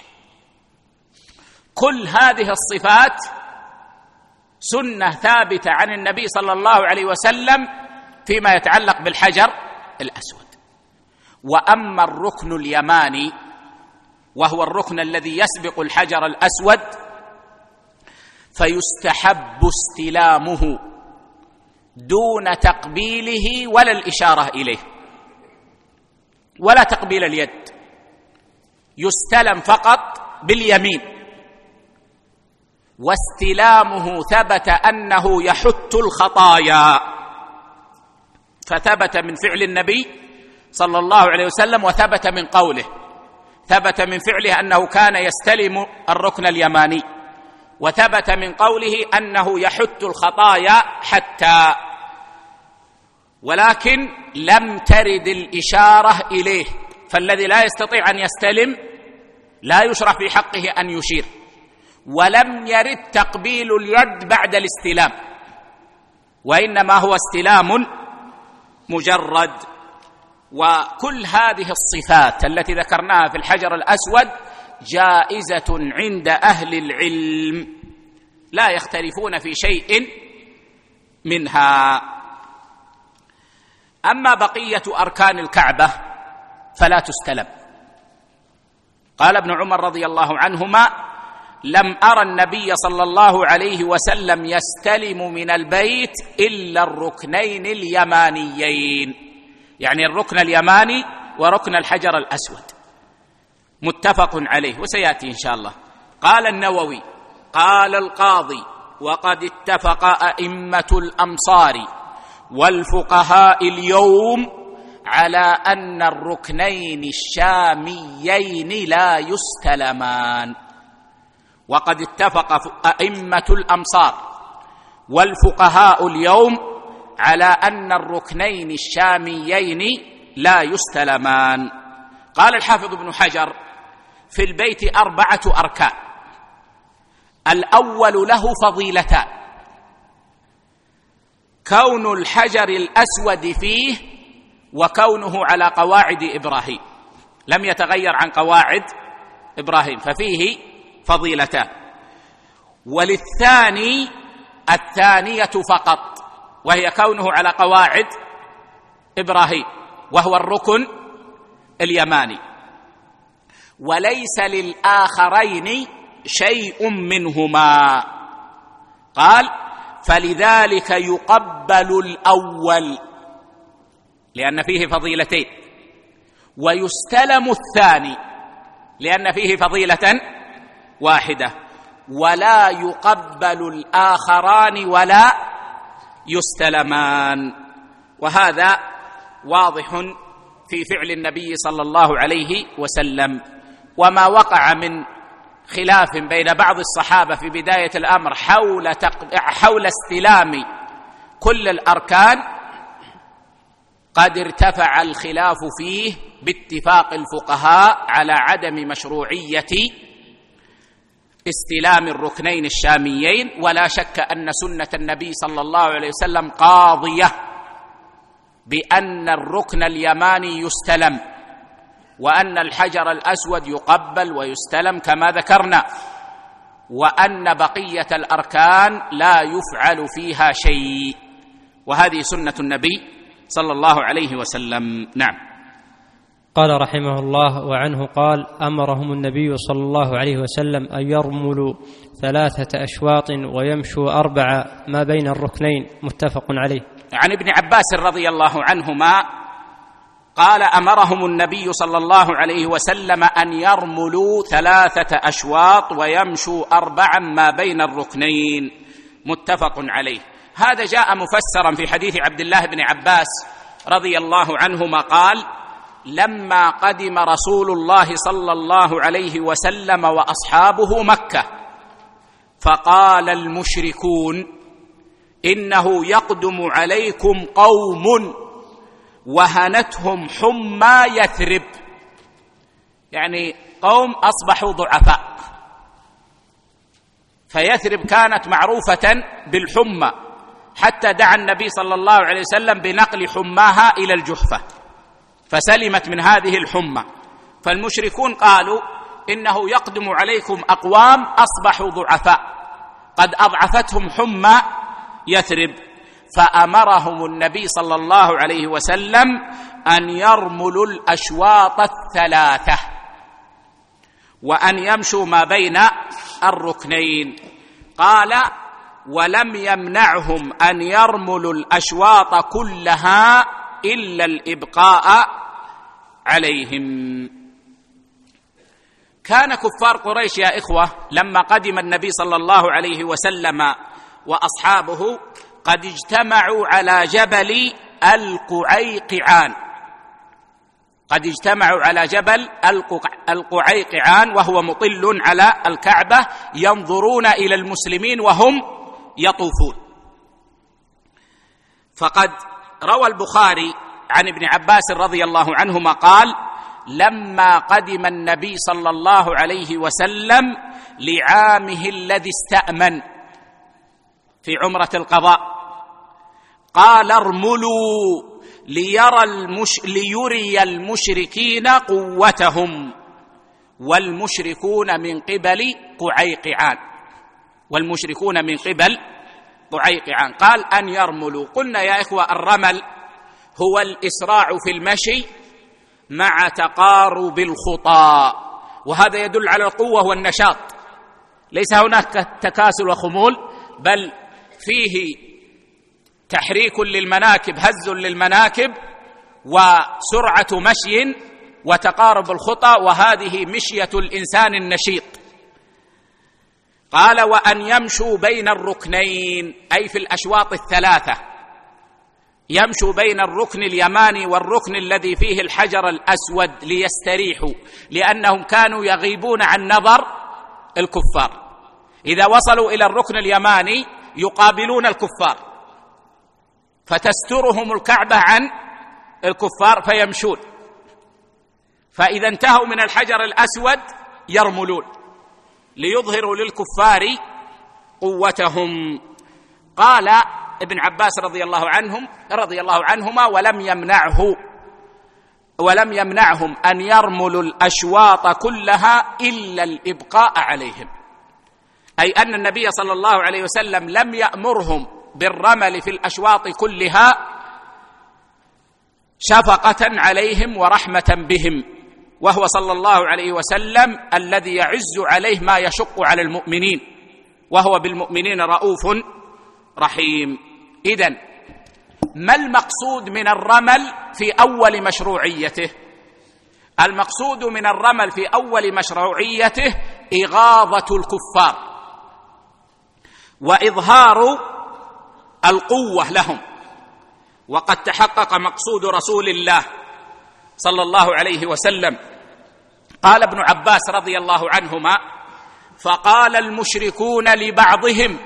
كل هذه الصفات سنة ثابتة عن النبي صلى الله عليه وسلم فيما يتعلق بالحجر الأسود. وأما الركن اليماني وهو الركن الذي يسبق الحجر الأسود فيستحب استلامه دون تقبيله ولا الإشارة إليه، ولا تقبيل اليد، يستلم فقط باليمين. واستلامه ثبت أنه يحت الخطايا، فثبت من فعل النبي صلى الله عليه وسلم وثبت من قوله، ثبت من فعله أنه كان يستلم الركن اليماني، وثبت من قوله أنه يحت الخطايا حتى، ولكن لم ترد الإشارة إليه، فالذي لا يستطيع أن يستلم لا يشرع في حقه أن يشير. ولم يرد تقبيل اليد بعد الاستلام، وإنما هو استلام مجرد. وكل هذه الصفات التي ذكرناها في الحجر الأسود جائزة عند أهل العلم، لا يختلفون في شيء منها. أما بقية أركان الكعبة فلا تستلم. قال ابن عمر رضي الله عنهما لم أرى النبي صلى الله عليه وسلم يستلم من البيت إلا الركنين اليمانيين، يعني الركن اليماني وركن الحجر الأسود، متفق عليه. وسيأتي إن شاء الله. قال النووي: قال القاضي: وقد اتفق أئمة الأمصار والفقهاء اليوم على أن الركنين الشاميين لا يستلمان. وقد اتفق أئمة الأمصار والفقهاء اليوم على أن الركنين الشاميين لا يستلمان. قال الحافظ ابن حجر: في البيت أربعة أركان. الأول له فضيلتان: كون الحجر الأسود فيه وكونه على قواعد إبراهيم، لم يتغير عن قواعد إبراهيم، ففيه فضيلتان. وللثاني الثانية فقط، وهي كونه على قواعد إبراهيم، وهو الركن اليماني. وليس للآخرين شيء منهما. قال: فلذلك يقبل الأول لأن فيه فضيلتين، ويستلم الثاني لأن فيه فضيلة واحدة، ولا يقبل الآخران ولا يستلمان. وهذا واضح في فعل النبي صلى الله عليه وسلم. وما وقع من خلاف بين بعض الصحابة في بداية الأمر حول حول استلام كل الأركان قد ارتفع الخلاف فيه باتفاق الفقهاء على عدم مشروعية استلام الركنين الشاميين. ولا شك أن سنة النبي صلى الله عليه وسلم قاضية بأن الركن اليماني يستلم، وأن الحجر الأسود يقبل ويستلم كما ذكرنا، وأن بقية الأركان لا يفعل فيها شيء. وهذه سنة النبي صلى الله عليه وسلم. نعم. قال رحمه الله: وعنه قال: أمرهم النبي صلى الله عليه وسلم أن يرملوا ثلاثة أشواط ويمشوا أربعة ما بين الركنين. متفق عليه. عن ابن عباس رضي الله عنهما قال: أمرهم النبي صلى الله عليه وسلم أن يرملوا ثلاثة أشواط ويمشوا أربعا ما بين الركنين. متفق عليه. هذا جاء مفسرا في حديث عبد الله بن عباس رضي الله عنهما قال: لما قدم رسول الله صلى الله عليه وسلم وأصحابه مكة، فقال المشركون: إنه يقدم عليكم قوم وهنتهم حمى يثرب، يعني قوم أصبحوا ضعفاء، فيثرب كانت معروفة بالحمى، حتى دعا النبي صلى الله عليه وسلم بنقل حماها إلى الجحفة فسلمت من هذه الحمى. فالمشركون قالوا: إنه يقدم عليكم أقوام أصبحوا ضعفاء قد أضعفتهم حمى يثرب، فأمرهم النبي صلى الله عليه وسلم أن يرملوا الأشواط الثلاثة وأن يمشوا ما بين الركنين. قال: ولم يمنعهم أن يرملوا الأشواط كلها إلا الإبقاء عليهم. كان كفار قريش يا إخوة لما قدم النبي صلى الله عليه وسلم وأصحابه قد اجتمعوا على جبل القعيقعان، قد اجتمعوا على جبل القعيقعان وهو مطل على الكعبة، ينظرون إلى المسلمين وهم يطوفون. فقد روى البخاري عن ابن عباس رضي الله عنهما قال: لما قدم النبي صلى الله عليه وسلم لعامه الذي استأمن في عمرة القضاء، قال: ارملوا ليرى المش... ليري المشركين قوتهم، والمشركون من قبل قعيقعان، والمشركون من قبل قعيقعان. قال: أن يرملوا. قلنا يا إخوة الرمل هو الإسراع في المشي مع تقارب الخطى، وهذا يدل على القوة والنشاط، ليس هناك تكاسل وخمول، بل فيه تحريك للمناكب، هز للمناكب، وسرعة مشي وتقارب الخطى، وهذه مشية الإنسان النشيط. قال: وأن يمشوا بين الركنين، أي في الأشواط الثلاثة، يمشوا بين الركن اليماني والركن الذي فيه الحجر الأسود ليستريحوا، لأنهم كانوا يغيبون عن نظر الكفار. إذا وصلوا إلى الركن اليماني يقابلون الكفار، فتسترهم الكعبة عن الكفار فيمشون، فإذا انتهوا من الحجر الأسود يرملون ليظهروا للكفار قوتهم. قال ابن عباس رضي الله عنهم رضي الله عنهما: ولم يمنعه ولم يمنعهم أن يرملوا الأشواط كلها إلا الإبقاء عليهم، أي أن النبي صلى الله عليه وسلم لم يأمرهم بالرمل في الأشواط كلها شفقة عليهم ورحمة بهم، وهو صلى الله عليه وسلم الذي يعز عليه ما يشق على المؤمنين، وهو بالمؤمنين رؤوف رحيم. إذن ما المقصود من الرمل في أول مشروعيته؟ المقصود من الرمل في أول مشروعيته إغاظة الكفار وإظهار القوة لهم، وقد تحقق مقصود رسول الله صلى الله عليه وسلم. قال ابن عباس رضي الله عنهما: فقال المشركون لبعضهم: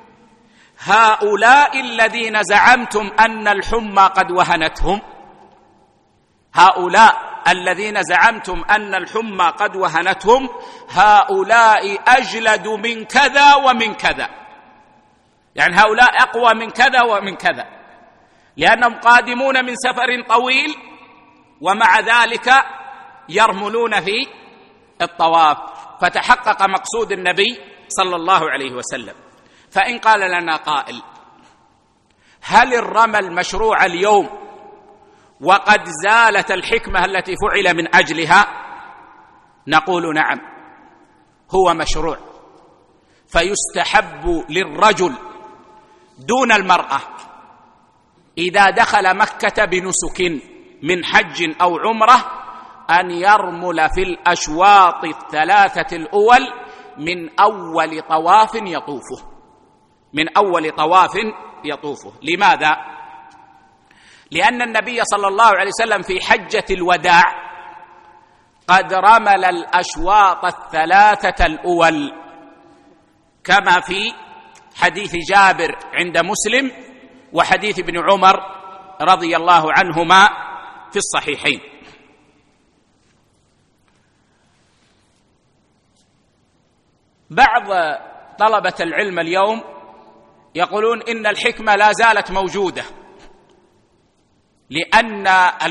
هؤلاء الذين زعمتم أن الحمى قد وهنتهم، هؤلاء الذين زعمتم أن الحمى قد وهنتهم، هؤلاء أجلد من كذا ومن كذا، يعني هؤلاء أقوى من كذا ومن كذا، لأنهم قادمون من سفر طويل ومع ذلك يرملون في الطواف، فتحقق مقصود النبي صلى الله عليه وسلم. فإن قال لنا قائل: هل الرمل مشروع اليوم وقد زالت الحكمة التي فعل من أجلها؟ نقول: نعم، هو مشروع، فيستحب للرجل دون المرأة إذا دخل مكة بنسك من حج أو عمرة أن يرمل في الأشواط الثلاثة الأول من أول طواف يطوفه، من أول طواف يطوفه. لماذا؟ لأن النبي صلى الله عليه وسلم في حجة الوداع قد رمل الأشواط الثلاثة الأول، كما في حديث جابر عند مسلم وحديث ابن عمر رضي الله عنهما في الصحيحين. بعض طلبة العلم اليوم يقولون إن الحكمة لا زالت موجودة، لأن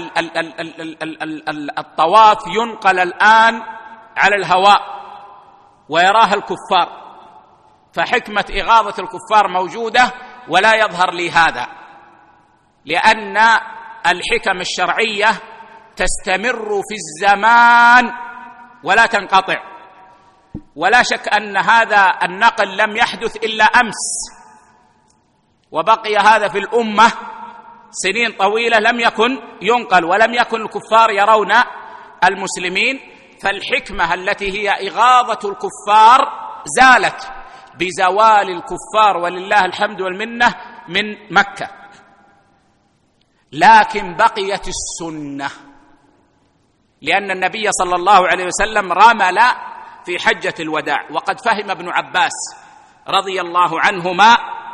الطواف ينقل الآن على الهواء ويراها الكفار، فحكمة إغاظة الكفار موجودة ولا يظهر لي هذا، لأن الحكم الشرعية تستمر في الزمان ولا تنقطع، ولا شك أن هذا النقل لم يحدث إلا أمس، وبقي هذا في الأمة سنين طويلة لم يكن ينقل، ولم يكن الكفار يرون المسلمين، فالحكمة التي هي إغاظة الكفار زالت بزوال الكفار ولله الحمد والمنة من مكة، لكن بقيت السنة، لأن النبي صلى الله عليه وسلم رمل في حجة الوداع، وقد فهم ابن عباس رضي الله عنهما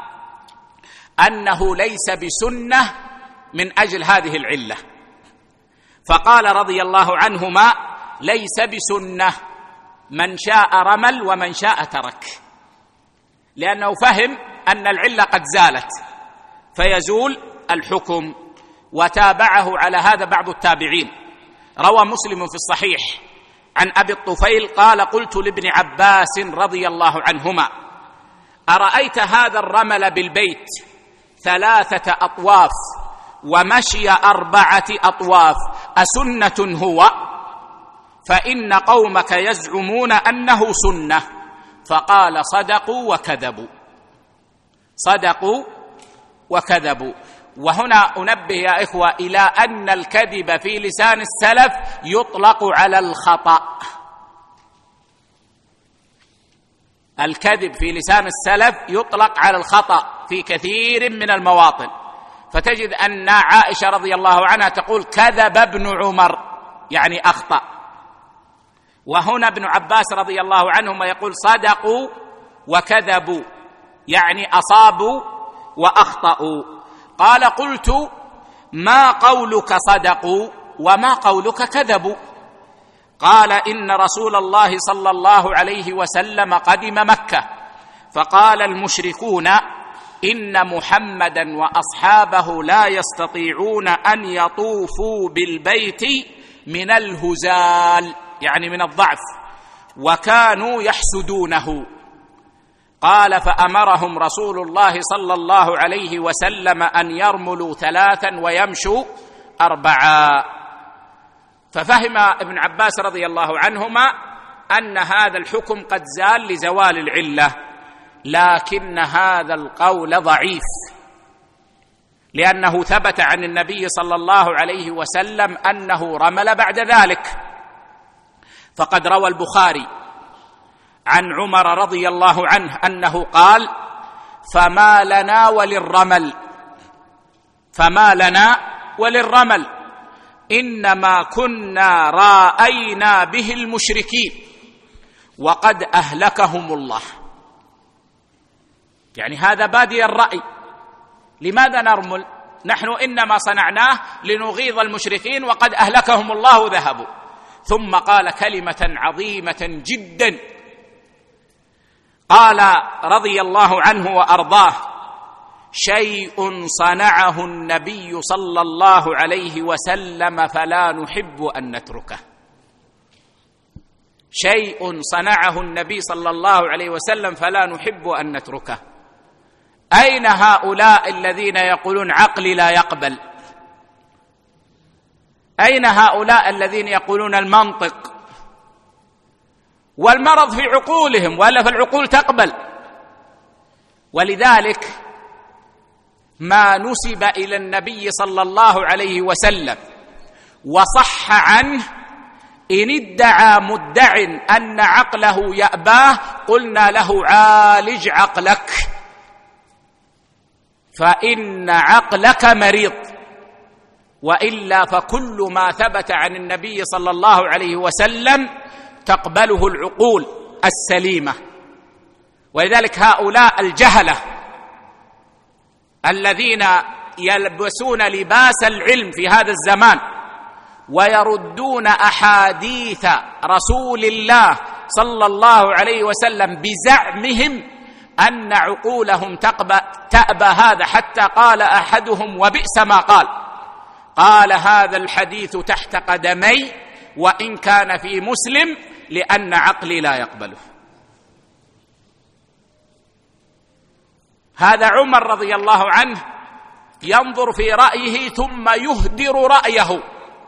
أنه ليس بسنة من أجل هذه العلة، فقال رضي الله عنهما: ليس بسنة، من شاء رمل ومن شاء ترك، لأنه فهم أن العلة قد زالت فيزول الحكم. وتابعه على هذا بعض التابعين. روى مسلم في الصحيح عن أبي الطفيل قال: قلت لابن عباس رضي الله عنهما: أرأيت هذا الرمل بالبيت ثلاثة أطواف ومشي أربعة أطواف أسنة هو؟ فإن قومك يزعمون أنه سنة. فقال: صدقوا وكذبوا، صدقوا وكذبوا. وهنا أنبه يا إخوة إلى أن الكذب في لسان السلف يطلق على الخطأ. الكذب في لسان السلف يطلق على الخطأ في كثير من المواطن، فتجد أن عائشة رضي الله عنها تقول كذب ابن عمر، يعني أخطأ. وهنا ابن عباس رضي الله عنهما يقول صدقوا وكذبوا، يعني أصابوا وأخطأوا. قال قلت ما قولك صدقوا وما قولك كذبوا؟ قال إن رسول الله صلى الله عليه وسلم قدم مكة فقال المشركون إن محمدا وأصحابه لا يستطيعون أن يطوفوا بالبيت من الهزال، يعني من الضعف، وكانوا يحسدونه. قال فأمرهم رسول الله صلى الله عليه وسلم أن يرملوا ثلاثا ويمشوا أربعا. ففهم ابن عباس رضي الله عنهما أن هذا الحكم قد زال لزوال العلة، لكن هذا القول ضعيف، لأنه ثبت عن النبي صلى الله عليه وسلم أنه رمل بعد ذلك. فقد روى البخاري عن عمر رضي الله عنه أنه قال فما لنا وللرمل فما لنا وللرمل إنما كنا رأينا به المشركين وقد أهلكهم الله. يعني هذا بادي الرأي، لماذا نرمل؟ نحن إنما صنعناه لنغيظ المشركين وقد أهلكهم الله ذهبوا. ثم قال كلمة عظيمة جدا، قال رضي الله عنه وأرضاه شيء صنعه النبي صلى الله عليه وسلم فلا نحب أن نتركه. شيء صنعه النبي صلى الله عليه وسلم فلا نحب أن نتركه. أين هؤلاء الذين يقولون عقلي لا يقبل؟ أين هؤلاء الذين يقولون المنطق؟ والمرض في عقولهم، ولا فالعقول تقبل. ولذلك ما نسب إلى النبي صلى الله عليه وسلم وصح عنه إن ادعى مدع أن عقله يأباه قلنا له عالج عقلك، فإن عقلك مريض. وإلا فكل ما ثبت عن النبي صلى الله عليه وسلم تقبله العقول السليمة. ولذلك هؤلاء الجهلة الذين يلبسون لباس العلم في هذا الزمان ويردون أحاديث رسول الله صلى الله عليه وسلم بزعمهم أن عقولهم تأبى هذا، حتى قال أحدهم وبئس ما قال، قال هذا الحديث تحت قدمي وإن كان في مسلم لأن عقلي لا يقبله. هذا عمر رضي الله عنه ينظر في رأيه ثم يهدر رأيه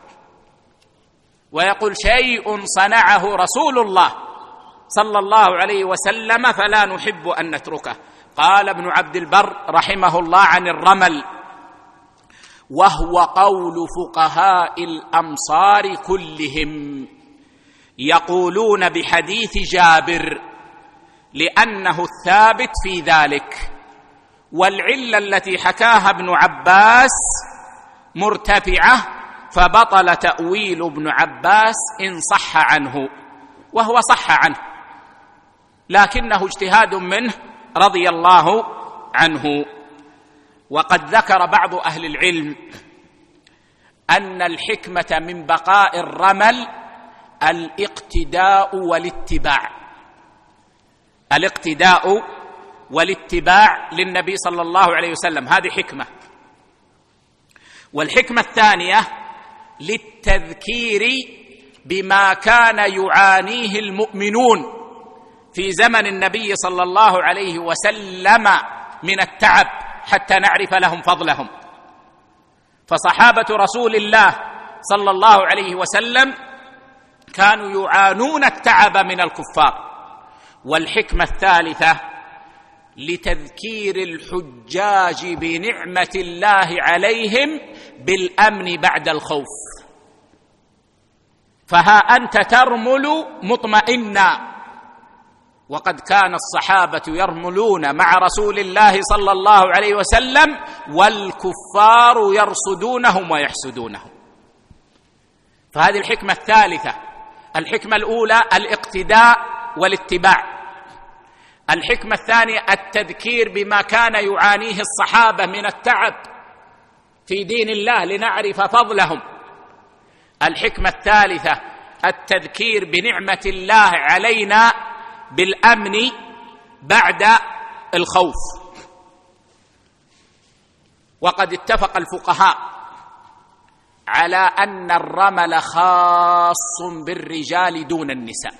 ويقول شيء صنعه رسول الله صلى الله عليه وسلم فلا نحب أن نتركه. قال ابن عبد البر رحمه الله عن الرمل وهو قول فقهاء الأمصار كلهم، يقولون بحديث جابر لأنه الثابت في ذلك، والعلة التي حكاها ابن عباس مرتفعة فبطل تأويل ابن عباس إن صح عنه، وهو صح عنه لكنه اجتهاد منه رضي الله عنه. وقد ذكر بعض أهل العلم أن الحكمة من بقاء الرمل الاقتداء والاتباع، الاقتداء والاتباع للنبي صلى الله عليه وسلم، هذه حكمة. والحكمة الثانية للتذكير بما كان يعانيه المؤمنون في زمن النبي صلى الله عليه وسلم من التعب حتى نعرف لهم فضلهم. فصحابة رسول الله صلى الله عليه وسلم كانوا يعانون التعب من الكفار. والحكمة الثالثة لتذكير الحجاج بنعمة الله عليهم بالأمن بعد الخوف. فها أنت ترمل مطمئنا، وقد كان الصحابة يرملون مع رسول الله صلى الله عليه وسلم والكفار يرصدونهم ويحسدونهم. فهذه الحكمة الثالثة. الحكمة الأولى الاقتداء والاتباع. الحكمة الثانية التذكير بما كان يعانيه الصحابة من التعب في دين الله لنعرف فضلهم. الحكمة الثالثة التذكير بنعمة الله علينا بالأمن بعد الخوف. وقد اتفق الفقهاء على أن الرمل خاص بالرجال دون النساء.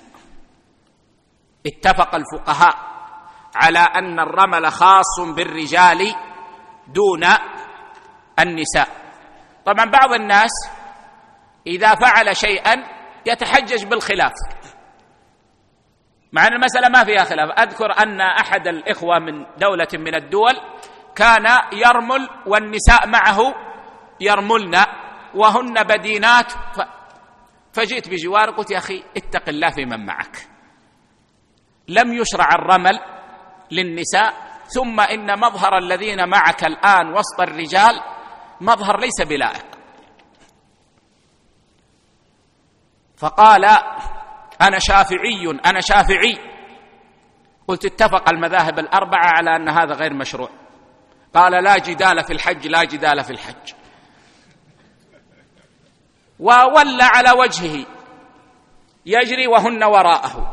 اتفق الفقهاء على أن الرمل خاص بالرجال دون النساء. طبعا بعض الناس إذا فعل شيئا يتحجج بالخلاف، مع أن المسألة ما فيها خلاف. أذكر أن أحد الإخوة من دولة من الدول كان يرمل والنساء معه يرملن وهن بدينات، فجئت بجوار قلت يا أخي اتق الله في من معك، لم يشرع الرمل للنساء، ثم إن مظهر الذين معك الآن وسط الرجال مظهر ليس بلائق. فقال أنا شافعي أنا شافعي. قلت اتفق المذاهب الأربعة على أن هذا غير مشروع. قال لا جدال في الحج لا جدال في الحج، وولى على وجهه يجري وهن وراءه.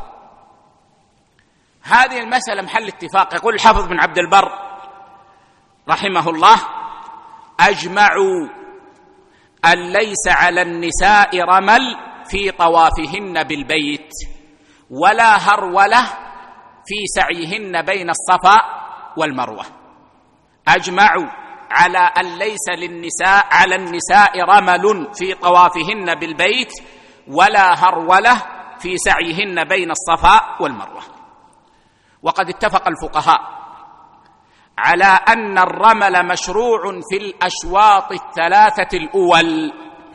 هذه المسألة محل اتفاق. يقول الحافظ بن عبد البر رحمه الله أجمعوا أن ليس على النساء رمل في طوافهن بالبيت ولا هرولة في سعيهن بين الصفا والمروة. أجمعوا على أن ليس للنساء على النساء رمل في طوافهن بالبيت ولا هرولة في سعيهن بين الصفا والمروة. وقد اتفق الفقهاء على أن الرمل مشروع في الأشواط الثلاثة الأول،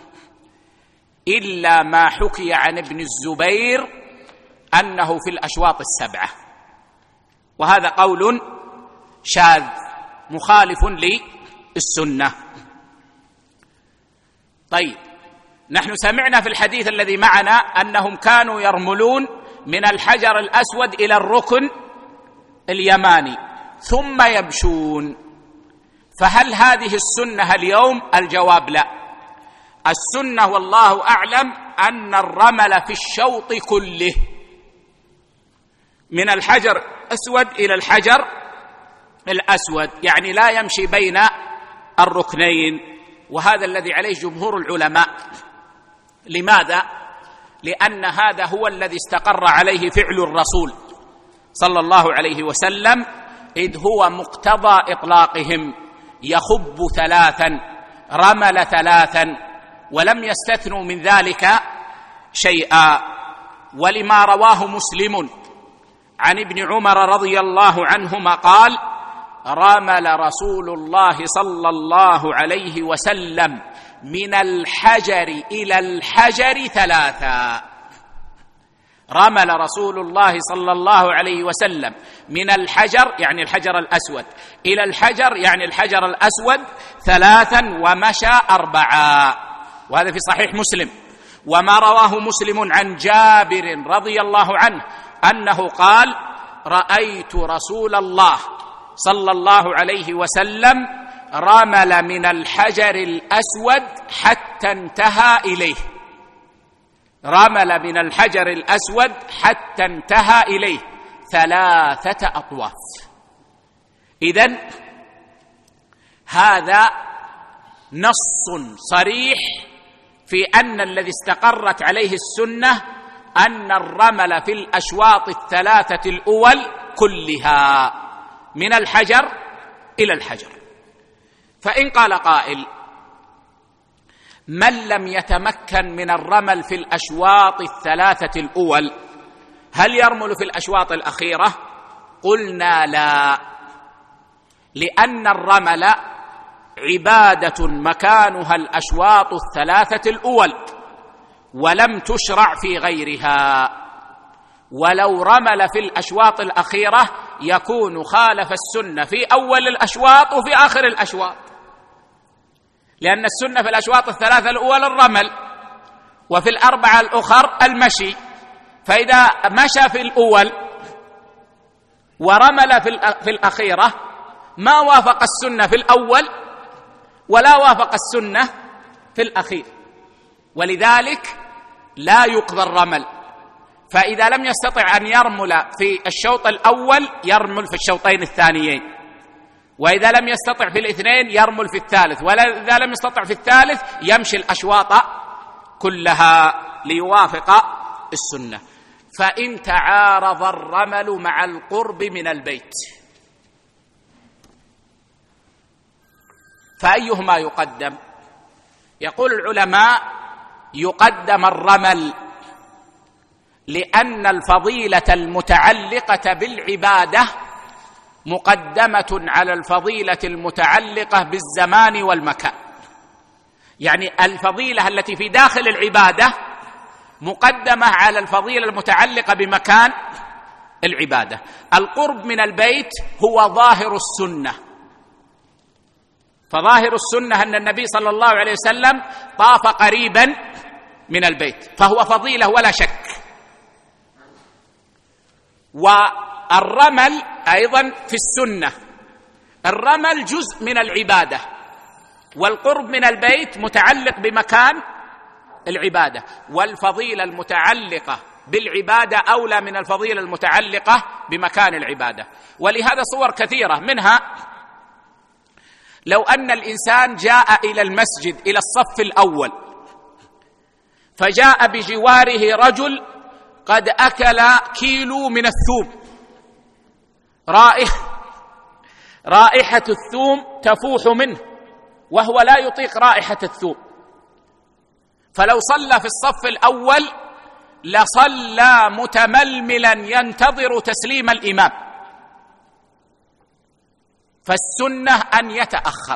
إلا ما حكي عن ابن الزبير أنه في الأشواط السبعة، وهذا قول شاذ مخالف للسنة. طيب، نحن سمعنا في الحديث الذي معنا أنهم كانوا يرملون من الحجر الأسود إلى الركن اليماني ثم يمشون، فهل هذه السنة اليوم؟ الجواب لا. السنة والله أعلم أن الرمل في الشوط كله من الحجر الأسود إلى الحجر الأسود، يعني لا يمشي بين الركنين، وهذا الذي عليه جمهور العلماء. لماذا؟ لأن هذا هو الذي استقر عليه فعل الرسول صلى الله عليه وسلم، إذ هو مقتضى إطلاقهم: يخب ثلاثا رمل ثلاثا، ولم يستثنوا من ذلك شيئا. ولما رواه مسلم عن ابن عمر رضي الله عنهما قال: رمل رسول الله صلى الله عليه وسلم من الحجر إلى الحجر ثلاثا. رمل رسول الله صلى الله عليه وسلم من الحجر يعني الحجر الأسود إلى الحجر يعني الحجر الأسود ثلاثا ومشى أربعا، وهذا في صحيح مسلم. وما رواه مسلم عن جابر رضي الله عنه أنه قال: رأيت رسول الله صلى الله عليه وسلم رمل من الحجر الأسود حتى انتهى إليه. رمل من الحجر الأسود حتى انتهى إليه ثلاثة أطواف. إذن هذا نص صريح في أن الذي استقرت عليه السنة أن الرمل في الأشواط الثلاثة الأول كلها من الحجر إلى الحجر. فإن قال قائل: من لم يتمكن من الرمل في الأشواط الثلاثة الأول هل يرمل في الأشواط الأخيرة؟ قلنا لا، لأن الرمل عبادة مكانها الأشواط الثلاثة الأول ولم تشرع في غيرها، ولو رمل في الأشواط الأخيرة يكون خالف السنة في أول الأشواط وفي آخر الأشواط، لأن السنة في الأشواط الثلاثة الأول الرمل، وفي الأربعة الأخر المشي، فإذا مشى في الأول ورمل في الأخيرة ما وافق السنة في الأول ولا وافق السنة في الأخير، ولذلك لا يقضى الرمل. فإذا لم يستطع أن يرمل في الشوط الأول يرمل في الشوطين الثانيين، وإذا لم يستطع في الاثنين يرمل في الثالث، وإذا لم يستطع في الثالث يمشي الأشواط كلها ليوافق السنة. فإن تعارض الرمل مع القرب من البيت فأيهما يقدم؟ يقول العلماء يقدم الرمل، لأن الفضيلة المتعلقة بالعبادة مقدمة على الفضيلة المتعلقة بالزمان والمكان، يعني الفضيلة التي في داخل العبادة مقدمة على الفضيلة المتعلقة بمكان العبادة. القرب من البيت هو ظاهر السنة، فظاهر السنة أن النبي صلى الله عليه وسلم طاف قريبا من البيت، فهو فضيلة ولا شك. والرمل أيضا في السنة، الرمل جزء من العبادة، والقرب من البيت متعلق بمكان العبادة، والفضيلة المتعلقة بالعبادة أولى من الفضيلة المتعلقة بمكان العبادة. ولهذا صور كثيرة، منها لو أن الإنسان جاء إلى المسجد إلى الصف الأول فجاء بجواره رجل قد أكل كيلو من الثوم، رائحة رائحة الثوم تفوح منه وهو لا يطيق رائحة الثوم، فلو صلى في الصف الأول لصلى متململا ينتظر تسليم الإمام، فالسنة أن يتأخر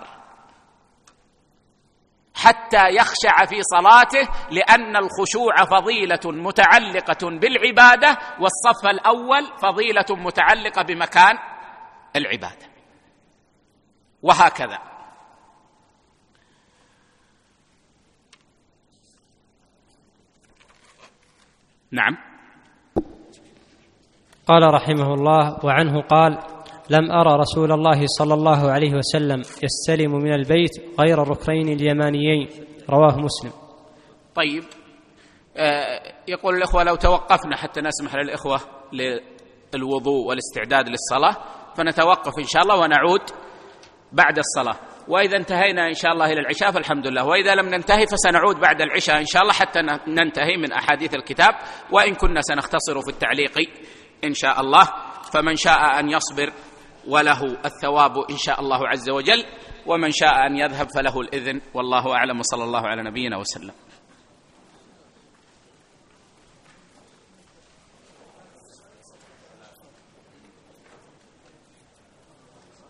حتى يخشع في صلاته، لأن الخشوع فضيلة متعلقة بالعبادة، والصف الأول فضيلة متعلقة بمكان العبادة، وهكذا. نعم. قال رحمه الله: وعنه قال: لم أرى رسول الله صلى الله عليه وسلم يستلم من البيت غير الركنين اليمانيين، رواه مسلم. طيب، آه يقول الإخوة لو توقفنا حتى نسمح للإخوة للوضوء والاستعداد للصلاة فنتوقف إن شاء الله ونعود بعد الصلاة، وإذا انتهينا إن شاء الله إلى العشاء فالحمد لله، وإذا لم ننتهي فسنعود بعد العشاء إن شاء الله حتى ننتهي من أحاديث الكتاب، وإن كنا سنختصر في التعليق إن شاء الله، فمن شاء أن يصبر وله الثواب إن شاء الله عز وجل، ومن شاء أن يذهب فله الإذن، والله أعلم، وصلى الله على نبينا وسلم.